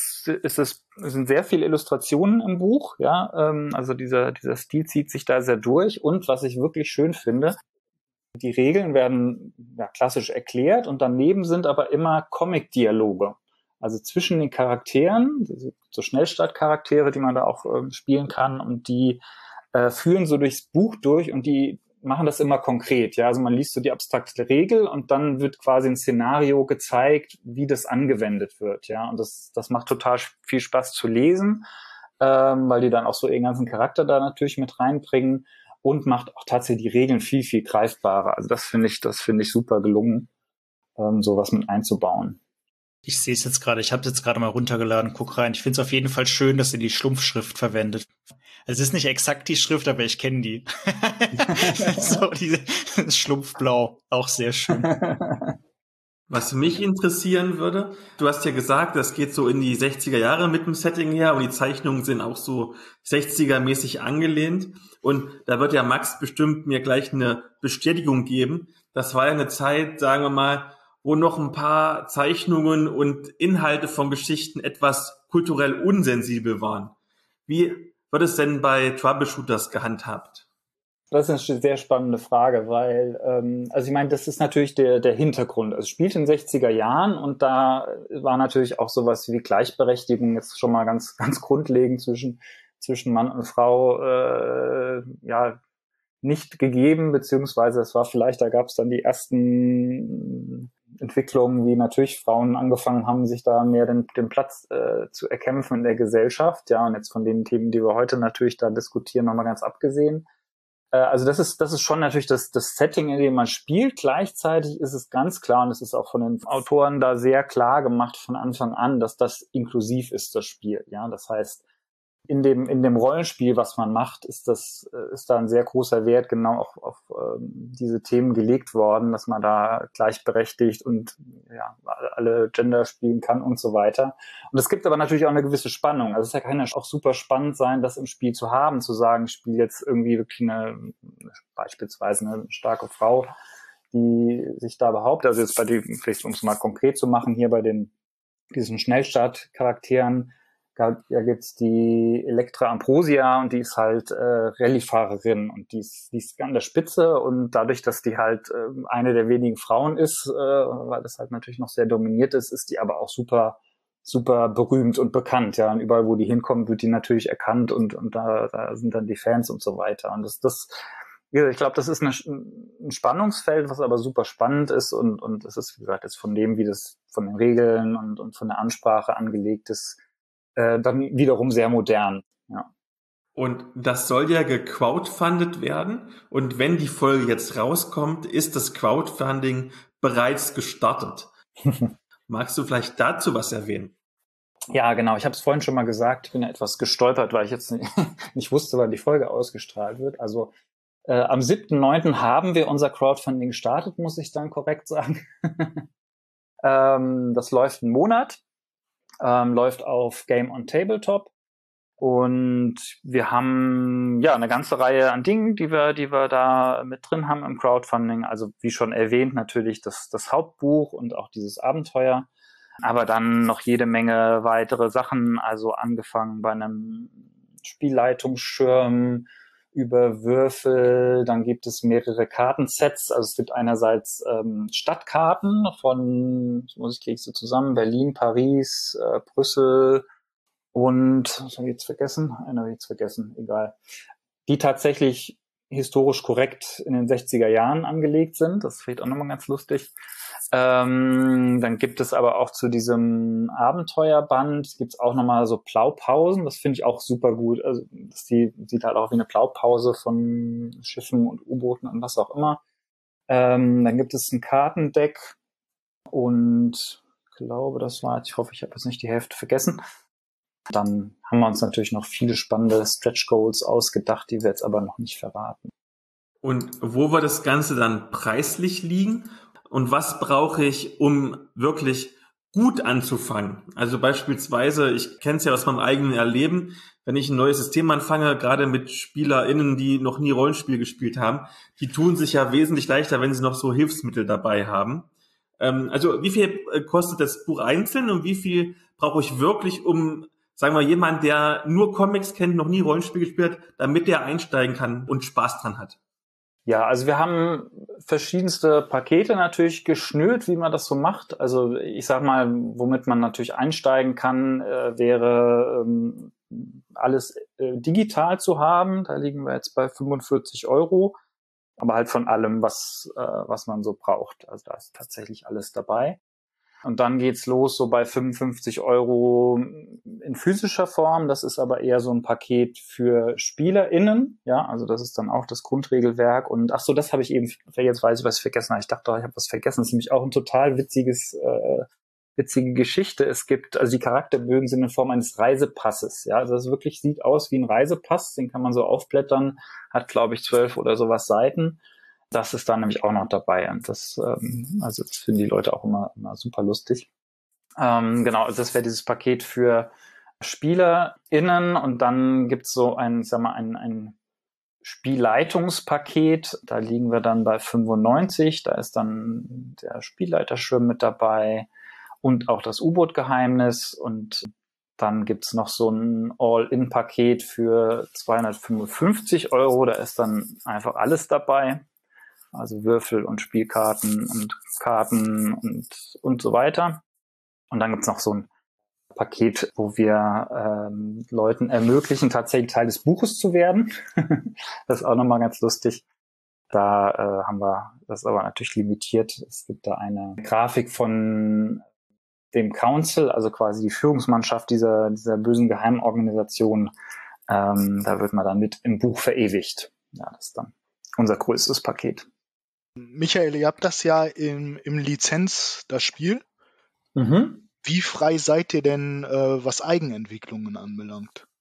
S3: sind sehr viele Illustrationen im Buch, ja. Also dieser Stil zieht sich da sehr durch. Und was ich wirklich schön finde, die Regeln werden ja klassisch erklärt und daneben sind aber immer Comic-Dialoge. Also zwischen den Charakteren, so Schnellstartcharaktere, die man da auch spielen kann und die führen so durchs Buch durch und die machen das immer konkret. Ja, also man liest so die abstrakte Regel und dann wird quasi ein Szenario gezeigt, wie das angewendet wird. Ja, und das macht total viel Spaß zu lesen, weil die dann auch so ihren ganzen Charakter da natürlich mit reinbringen und macht auch tatsächlich die Regeln viel, viel greifbarer. Also das finde ich super gelungen, sowas mit einzubauen.
S1: Ich sehe es jetzt gerade, ich habe es jetzt gerade mal runtergeladen, guck rein. Ich finde es auf jeden Fall schön, dass ihr die Schlumpfschrift verwendet. Also es ist nicht exakt die Schrift, aber ich kenne die. So, diese Schlumpfblau, auch sehr schön.
S2: Was mich interessieren würde, du hast ja gesagt, das geht so in die 60er Jahre mit dem Setting her und die Zeichnungen sind auch so 60er-mäßig angelehnt. Und da wird ja Max bestimmt mir gleich eine Bestätigung geben. Das war ja eine Zeit, sagen wir mal, wo noch ein paar Zeichnungen und Inhalte von Geschichten etwas kulturell unsensibel waren. Wie wird es denn bei Troubleshooters gehandhabt?
S3: Das ist eine sehr spannende Frage, weil, also ich meine, das ist natürlich der Hintergrund. Also es spielt in den 60er Jahren und da war natürlich auch sowas wie Gleichberechtigung jetzt schon mal ganz, ganz grundlegend zwischen Mann und Frau, ja, nicht gegeben, beziehungsweise es war vielleicht, da gab es dann die ersten Entwicklungen, wie natürlich Frauen angefangen haben, sich da mehr den Platz zu erkämpfen in der Gesellschaft. Ja, und jetzt von den Themen, die wir heute natürlich da diskutieren, nochmal ganz abgesehen. Also das ist schon natürlich das Setting, in dem man spielt. Gleichzeitig ist es ganz klar, und es ist auch von den Autoren da sehr klar gemacht von Anfang an, dass das inklusiv ist, das Spiel. Ja, das heißt, in dem Rollenspiel, was man macht, ist da ein sehr großer Wert genau auch auf diese Themen gelegt worden, dass man da gleichberechtigt und ja, alle Gender spielen kann und so weiter. Und es gibt aber natürlich auch eine gewisse Spannung. Also es kann ja auch super spannend sein, das im Spiel zu haben, zu sagen, ich spiele jetzt irgendwie wirklich beispielsweise eine starke Frau, die sich da behauptet. Also jetzt vielleicht um es mal konkret zu machen, hier bei diesen Schnellstart-Charakteren, da gibt's die Elektra Ambrosia und die ist halt Rallye-Fahrerin und die ist an der Spitze und dadurch, dass die halt eine der wenigen Frauen ist, weil das halt natürlich noch sehr dominiert ist die aber auch super super berühmt und bekannt, ja, und überall, wo die hinkommen, wird die natürlich erkannt und da sind dann die Fans und so weiter und ich glaube, das ist ein Spannungsfeld, was aber super spannend ist und es ist, wie gesagt, jetzt von dem, wie das von den Regeln und von der Ansprache angelegt ist, dann wiederum sehr modern, ja.
S2: Und das soll ja gecrowdfundet werden. Und wenn die Folge jetzt rauskommt, ist das Crowdfunding bereits gestartet. Magst du vielleicht dazu was erwähnen?
S3: Ja, genau. Ich habe es vorhin schon mal gesagt. Ich bin ja etwas gestolpert, weil ich jetzt nicht wusste, wann die Folge ausgestrahlt wird. Also am 7.9. haben wir unser Crowdfunding gestartet, muss ich dann korrekt sagen. Das läuft einen Monat, läuft auf Game on Tabletop. Und wir haben ja eine ganze Reihe an Dingen, die wir da mit drin haben im Crowdfunding. Also wie schon erwähnt, natürlich das Hauptbuch und auch dieses Abenteuer. Aber dann noch jede Menge weitere Sachen, also angefangen bei einem Spielleitungsschirm über Würfel. Dann gibt es mehrere Kartensets. Also es gibt einerseits Stadtkarten von, kriege ich so zusammen, Berlin, Paris, Brüssel, und, was habe ich jetzt vergessen? Eine habe ich jetzt vergessen, egal. Die tatsächlich historisch korrekt in den 60er Jahren angelegt sind. Das ist vielleicht auch nochmal ganz lustig. Dann gibt es aber auch zu diesem Abenteuerband, gibt es auch nochmal so Blaupausen. Das finde ich auch super gut. Also sieht halt auch wie eine Blaupause von Schiffen und U-Booten und was auch immer. Dann gibt es ein Kartendeck und ich glaube, ich hoffe, ich habe jetzt nicht die Hälfte vergessen. Dann haben wir uns natürlich noch viele spannende Stretch Goals ausgedacht, die wir jetzt aber noch nicht verraten.
S2: Und wo wird das Ganze dann preislich liegen? Und was brauche ich, um wirklich gut anzufangen? Also beispielsweise, ich kenne es ja aus meinem eigenen Erleben, wenn ich ein neues System anfange, gerade mit SpielerInnen, die noch nie Rollenspiel gespielt haben, die tun sich ja wesentlich leichter, wenn sie noch so Hilfsmittel dabei haben. Also wie viel kostet das Buch einzeln und wie viel brauche ich wirklich, um, sagen wir, jemand, der nur Comics kennt, noch nie Rollenspiel gespielt hat, damit der einsteigen kann und Spaß dran hat?
S3: Ja, also wir haben verschiedenste Pakete natürlich geschnürt, wie man das so macht. Also ich sag mal, womit man natürlich einsteigen kann, wäre alles digital zu haben. Da liegen wir jetzt bei 45 €, aber halt von allem, was man so braucht. Also da ist tatsächlich alles dabei. Und dann geht's los so bei 55 € in physischer Form. Das ist aber eher so ein Paket für SpielerInnen. Ja, also das ist dann auch das Grundregelwerk. Und ach so, das habe ich eben, jetzt weiß ich, was ich vergessen habe. Ich dachte, ich habe was vergessen. Das ist nämlich auch ein total witzige Geschichte. Es gibt, also die Charakterbögen sind in Form eines Reisepasses. Ja, also das wirklich sieht aus wie ein Reisepass. Den kann man so aufblättern. Hat, glaube ich, 12 oder sowas Seiten. Das ist dann nämlich auch noch dabei und das finden die Leute auch immer super lustig. Genau, also das wäre dieses Paket für SpielerInnen und dann gibt's so ein Spielleitungspaket. Da liegen wir dann bei 95. Da ist dann der Spielleiterschirm mit dabei und auch das U-Boot-Geheimnis und dann gibt's noch so ein All-In-Paket für 255 €. Da ist dann einfach alles dabei. Also Würfel und Spielkarten und Karten und so weiter. Und dann gibt's noch so ein Paket, wo wir Leuten ermöglichen, tatsächlich Teil des Buches zu werden. Das ist auch nochmal ganz lustig. Da haben wir das aber natürlich limitiert. Es gibt da eine Grafik von dem Council, also quasi die Führungsmannschaft dieser bösen Geheimorganisation. Da wird man dann mit im Buch verewigt. Ja, das ist dann unser größtes Paket.
S4: Michael, ihr habt das ja im Lizenz, das Spiel.
S3: Mhm.
S4: Wie frei seid ihr denn, was Eigenentwicklungen anbelangt?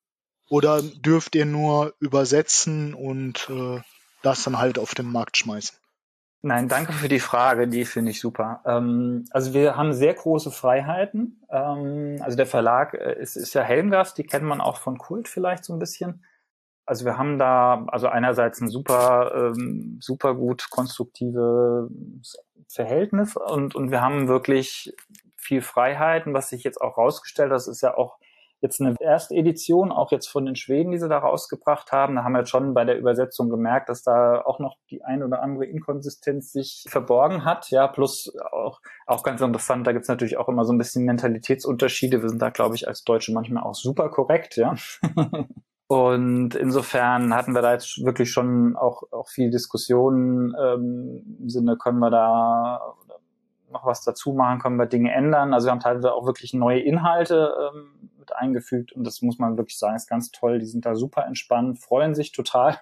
S4: Oder dürft ihr nur übersetzen und das dann halt auf den Markt schmeißen?
S3: Nein, danke für die Frage, die finde ich super. Also wir haben sehr große Freiheiten. Also der Verlag ist ja Helmgast, die kennt man auch von Kult vielleicht so ein bisschen. Also wir haben da also einerseits ein super gut konstruktives Verhältnis und wir haben wirklich viel Freiheiten, was sich jetzt auch rausgestellt hat. Das ist ja auch jetzt eine erste Edition, auch jetzt von den Schweden, die sie da rausgebracht haben. Da haben wir jetzt schon bei der Übersetzung gemerkt, dass da auch noch die ein oder andere Inkonsistenz sich verborgen hat. Ja, plus auch ganz interessant, da gibt's natürlich auch immer so ein bisschen Mentalitätsunterschiede. Wir sind da, glaube ich, als Deutsche manchmal auch super korrekt, ja. Und insofern hatten wir da jetzt wirklich schon auch viel Diskussionen im Sinne, können wir da noch was dazu machen, können wir Dinge ändern. Also wir haben teilweise auch wirklich neue Inhalte mit eingefügt und das muss man wirklich sagen, ist ganz toll. Die sind da super entspannt, freuen sich total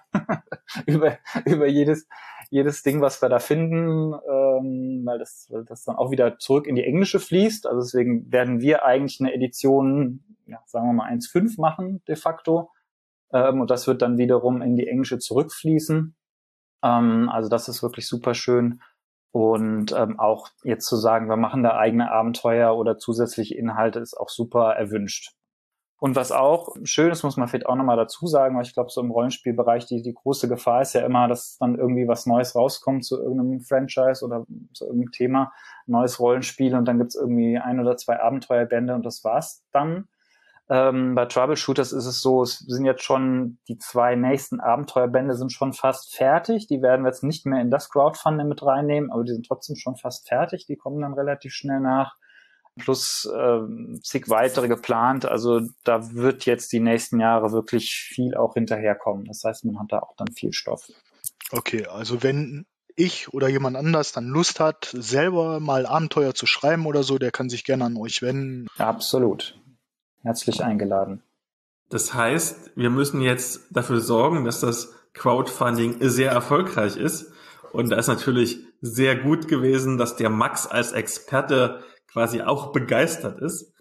S3: über jedes Ding, was wir da finden, weil das dann auch wieder zurück in die Englische fließt. Also deswegen werden wir eigentlich eine Edition, ja, sagen wir mal 1.5 machen de facto. Und das wird dann wiederum in die Englische zurückfließen. Also das ist wirklich super schön. Und auch jetzt zu sagen, wir machen da eigene Abenteuer oder zusätzliche Inhalte, ist auch super erwünscht. Und was auch schön ist, muss man vielleicht auch nochmal dazu sagen, weil ich glaube, so im Rollenspielbereich die große Gefahr ist ja immer, dass dann irgendwie was Neues rauskommt zu irgendeinem Franchise oder zu irgendeinem Thema, neues Rollenspiel und dann gibt's irgendwie 1 oder 2 Abenteuerbände und das war's dann. Bei Troubleshooters ist es so, es sind jetzt schon die 2 nächsten Abenteuerbände sind schon fast fertig. Die werden wir jetzt nicht mehr in das Crowdfunding mit reinnehmen, aber die sind trotzdem schon fast fertig. Die kommen dann relativ schnell nach. Plus zig weitere geplant. Also da wird jetzt die nächsten Jahre wirklich viel auch hinterherkommen. Das heißt, man hat da auch dann viel Stoff.
S4: Okay, also wenn ich oder jemand anders dann Lust hat, selber mal Abenteuer zu schreiben oder so, der kann sich gerne an euch wenden.
S3: Absolut. Herzlich eingeladen.
S2: Das heißt, wir müssen jetzt dafür sorgen, dass das Crowdfunding sehr erfolgreich ist. Und da ist natürlich sehr gut gewesen, dass der Max als Experte quasi auch begeistert ist.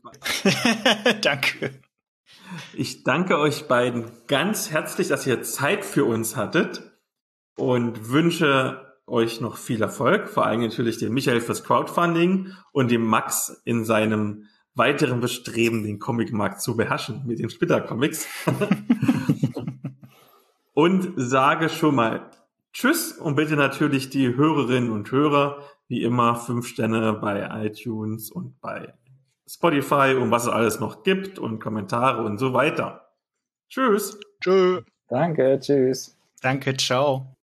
S1: Danke.
S2: Ich danke euch beiden ganz herzlich, dass ihr Zeit für uns hattet und wünsche euch noch viel Erfolg, vor allem natürlich dem Michael fürs Crowdfunding und dem Max in seinem weiteren Bestreben, den Comicmarkt zu beherrschen mit den Splitter-Comics. Und sage schon mal Tschüss und bitte natürlich die Hörerinnen und Hörer, wie immer 5 Sterne bei iTunes und bei Spotify und was es alles noch gibt und Kommentare und so weiter. Tschüss.
S4: Tschö.
S3: Danke, tschüss.
S1: Danke, ciao.